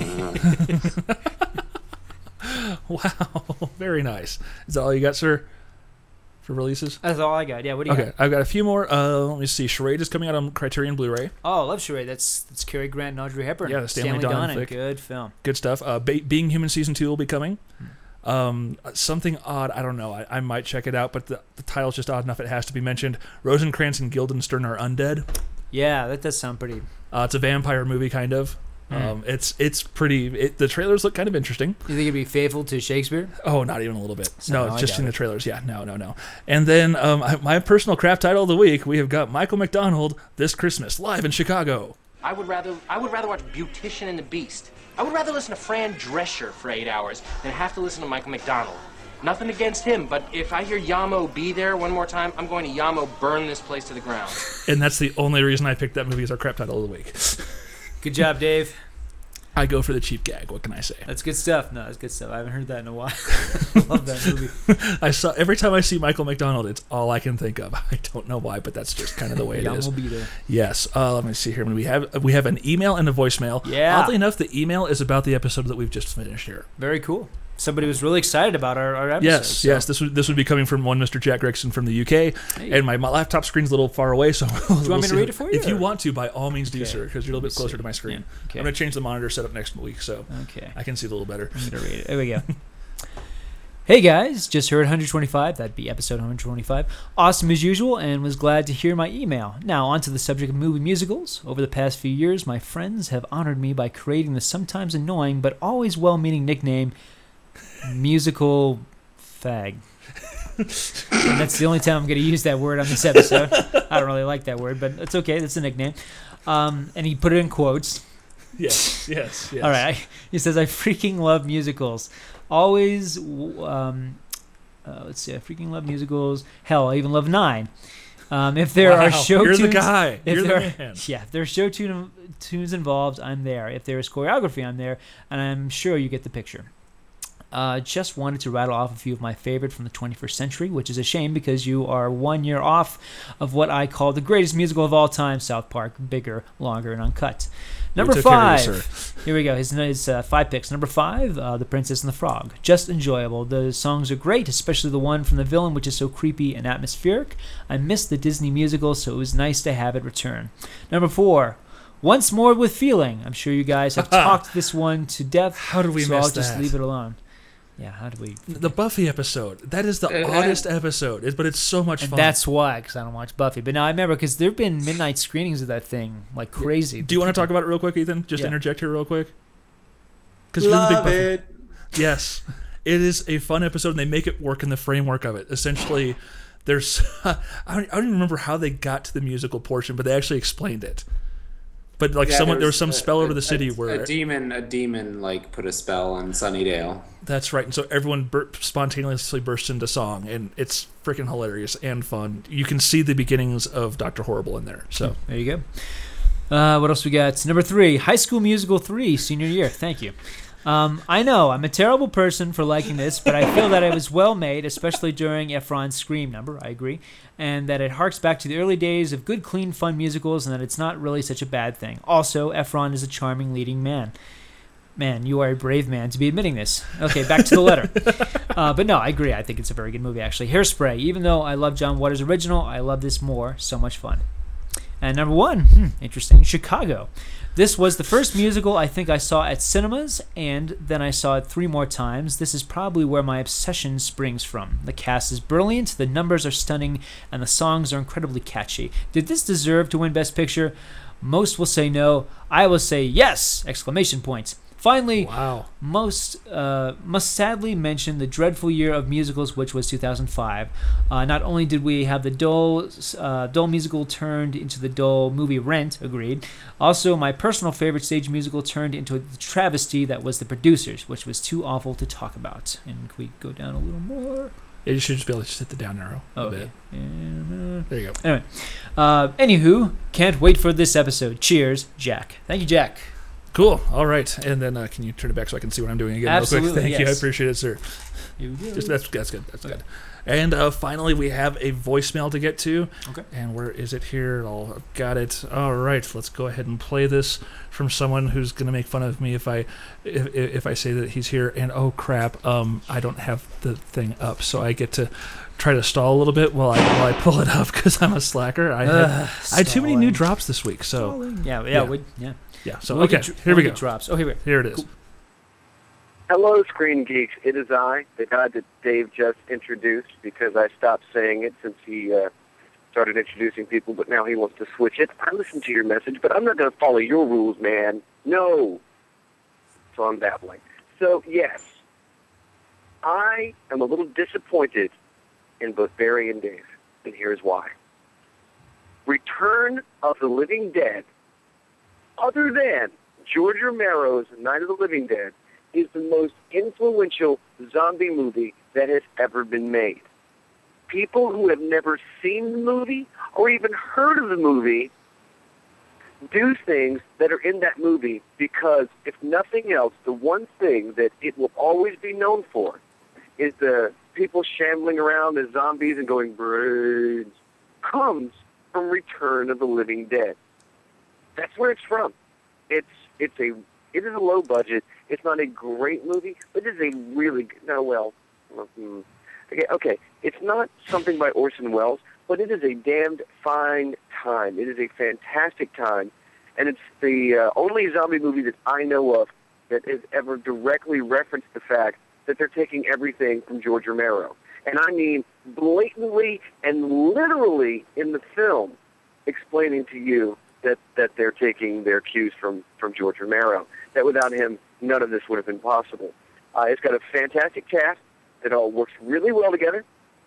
Wow, very nice. Is that all you got, sir, for releases? That's all I got. Yeah, what do you Okay, got? I've got a few more. Let me see. Charade is coming out on Criterion Blu-ray. Oh, I love Charade. That's Cary Grant and Audrey Hepburn. Yeah, the Stanley Donen flick. Good film. Good stuff. Being Human Season 2 will be coming. Something odd, I don't know. I might check it out, but the title's just odd enough it has to be mentioned. Rosencrantz and Guildenstern are undead. Yeah, that does sound pretty. It's a vampire movie, kind of. It's pretty. The trailers look kind of interesting. You think it'd be faithful to Shakespeare? Oh, not even a little bit. So, no, I just doubt in the it. trailers. Yeah, no. And then my personal crap title of the week, we have got Michael McDonald This Christmas live in Chicago. I would rather watch Beautician and the Beast. I would rather listen to Fran Drescher for 8 hours than have to listen to Michael McDonald. Nothing against him, but if I hear Yamo Be There one more time, I'm going to Yamo burn this place to the ground. And that's the only reason I picked that movie as our crap title of the week. Good job, Dave. I go for the cheap gag. What can I say? That's good stuff. No, that's good stuff. I haven't heard that in a while. I love that movie. Every time I see Michael McDonald, it's all I can think of. I don't know why, but that's just kind of the way it is. Yamo Be There. Yes. Let me see here. We have an email and a voicemail. Yeah. Oddly enough, the email is about the episode that we've just finished here. Very cool. Somebody was really excited about our episode. Yes, yes. This would be coming from one Mr. Jack Gregson from the UK, and my laptop screen's a little far away, so Do you want me to read it for you? If you want to, by all means do, sir, because you're a little bit closer to my screen. Yeah, okay. I'm going to change the monitor setup next week, so I can see it a little better. I'm going to read it. There we go. Hey guys, just heard 125, that'd be episode 125. Awesome as usual, and was glad to hear my email. Now, on to the subject of movie musicals. Over the past few years, my friends have honored me by creating the sometimes annoying but always well-meaning nickname, Musical Fag. And that's the only time I'm going to use that word on this episode. I don't really like that word, but it's okay, that's a nickname. And he put it in quotes. Yes. All right. He says, I freaking love musicals. Always, let's see, I freaking love musicals. Hell, I even love 9. If there are show you're tunes, the guy. You're the man. Yeah, if there are show tunes involved, I'm there. If there is choreography, I'm there, and I'm sure you get the picture. just wanted to rattle off a few of my favorite from the 21st century, which is a shame because you are 1 year off of what I call the greatest musical of all time, South Park, bigger, longer, and uncut. Number 5. Here we go. His 5 picks. Number 5, The Princess and the Frog. Just enjoyable. The songs are great, especially the one from the villain, which is so creepy and atmospheric. I missed the Disney musical, so it was nice to have it return. Number 4, Once More with Feeling. I'm sure you guys have talked this one to death. How did we miss I'll that? just leave it alone. Yeah, how did we... The Buffy episode. That is the oddest episode, but it's so much fun. That's why, because I don't watch Buffy. But now I remember, because there have been midnight screenings of that thing, like crazy. Do you want to talk about it real quick, Ethan? Just interject here real quick. Because Love it. Yes. It is a fun episode, and they make it work in the framework of it. Essentially, there's... I don't even remember how they got to the musical portion, but they actually explained it. But like there was some spell over the city where a demon like put a spell on Sunnydale. That's right, and so everyone spontaneously bursts into song, and it's freaking hilarious and fun. You can see the beginnings of Dr. Horrible in there. So there you go. What else we got? Number 3, High School Musical 3, senior year. Thank you. I know I'm a terrible person for liking this, but I feel that it was well made, especially during Efron's Scream number. I agree, and that it harks back to the early days of good, clean, fun musicals, and that it's not really such a bad thing. Also, Efron is a charming leading man. Man, you are a brave man to be admitting this. Okay, back to the letter. But no, I agree. I think it's a very good movie, actually. Hairspray. Even though I love John Waters' original, I love this more. So much fun. And number 1, interesting, Chicago. This was the first musical I think I saw at cinemas, and then I saw it 3 more times. This is probably where my obsession springs from. The cast is brilliant, the numbers are stunning, and the songs are incredibly catchy. Did this deserve to win Best Picture? Most will say no. I will say yes! Exclamation points. Finally, wow. Must sadly mention the dreadful year of musicals, which was 2005. Not only did we have the dull musical turned into the dull movie Rent, agreed. Also, my personal favorite stage musical turned into a travesty that was The Producers, which was too awful to talk about. And can we go down a little more? You should just be able to hit the down arrow a bit. There you go. Anyway, anywho, can't wait for this episode. Cheers, Jack. Thank you, Jack. Cool. All right. And then can you turn it back so I can see what I'm doing again Absolutely, real quick? Thank you. I yes. appreciate it, sir. That's good. That's good. And finally, we have a voicemail to get to. Okay. And where is it here? I've got it. All right. Let's go ahead and play this from someone who's going to make fun of me if I say that he's here. And oh crap, I don't have the thing up, so I get to try to stall a little bit while I pull it up because I'm a slacker. I had too many new drops this week, so yeah. So okay, here we go. Drops. Oh, here it is. Cool. Hello, Screen Geeks. It is I, the guy that Dave just introduced, because I stopped saying it since he started introducing people, but now he wants to switch it. I listened to your message, but I'm not going to follow your rules, man. No. So I'm babbling. So, yes, I am a little disappointed in both Barry and Dave, and here's why. Return of the Living Dead, other than George Romero's Night of the Living Dead, is the most influential zombie movie that has ever been made. People who have never seen the movie or even heard of the movie do things that are in that movie because, if nothing else, the one thing that it will always be known for is the people shambling around as zombies and going, brains, comes from Return of the Living Dead. That's where it's from. It is a low budget. It's not a great movie, but it is a really good. Okay. It's not something by Orson Welles, but it is a damned fine time. It is a fantastic time, and it's the only zombie movie that I know of that has ever directly referenced the fact that they're taking everything from George Romero. And I mean blatantly and literally in the film, explaining to you that they're taking their cues from George Romero. That without him, none of this would have been possible. It's got a fantastic cast. It all works really well together.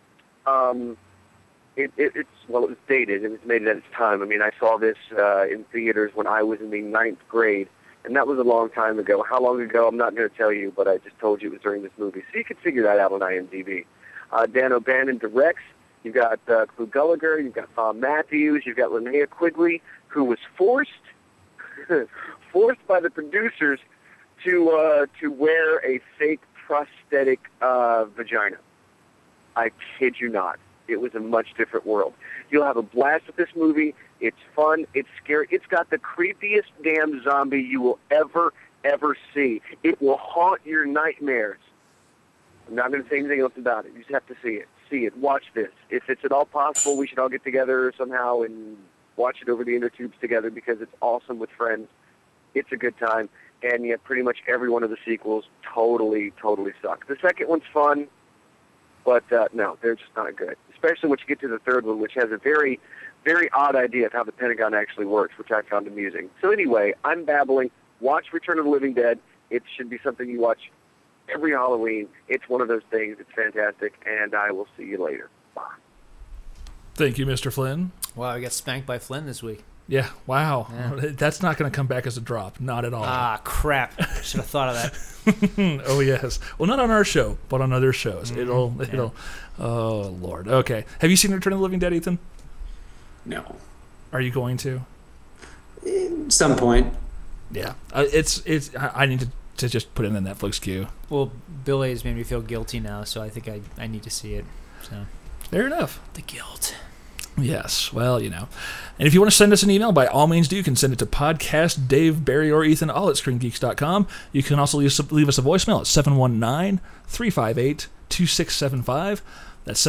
It was dated. It was made at its time. I mean, I saw this in theaters when I was in the 9th grade, and that was a long time ago. How long ago, I'm not going to tell you, but I just told you it was during this movie. So you can figure that out on IMDb. Dan O'Bannon directs. You've got Clu Gulager. You've got Bob Matthews. You've got Linnea Quigley, who was forced by the producers to wear a fake prosthetic vagina. I kid you not. It was a much different world. You'll have a blast with this movie. It's fun. It's scary. It's got the creepiest damn zombie you will ever see. It will haunt your nightmares. I'm not going to say anything else about it. You just have to see it. See it. Watch this. If it's at all possible, we should all get together somehow and watch it over the inner tubes together because it's awesome with friends. It's a good time. And yet pretty much every one of the sequels totally suck. The second one's fun, but no, they're just not good. Especially when you get to the third one, which has a very, very odd idea of how the Pentagon actually works, which I found amusing. So anyway, I'm babbling. Watch Return of the Living Dead. It should be something you watch every Halloween. It's one of those things. It's fantastic, and I will see you later. Bye. Thank you, Mr. Flynn. Wow, I got spanked by Flynn this week. Yeah, wow. Yeah. That's not going to come back as a drop. Not at all. Ah, crap. Should have thought of that. Oh, yes. Well, not on our show, but on other shows. It'll. Oh, Lord. Okay. Have you seen Return of the Living Dead, Ethan? No. Are you going to? At some point. Yeah. I need to just put it in the Netflix queue. Well, Billy has made me feel guilty now, so I think I need to see it. So fair enough. The guilt. Yes, well, you know. And if you want to send us an email, by all means do. You can send it to podcast Dave, Barry, or Ethan, all at ScreenGeeks.com. You can also leave us a voicemail at 719-358-2675. That's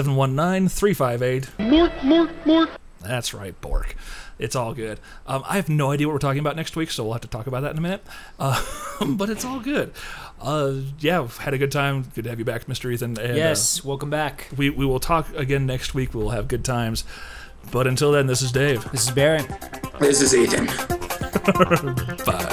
719-358... That's right, Bork. It's all good. I have no idea what we're talking about next week, so we'll have to talk about that in a minute. But it's all good. Yeah, we've had a good time. Good to have you back, Mr. Ethan. And, yes, welcome back. We will talk again next week. We will have good times. But until then, this is Dave. This is Barry. This is Ethan. Bye.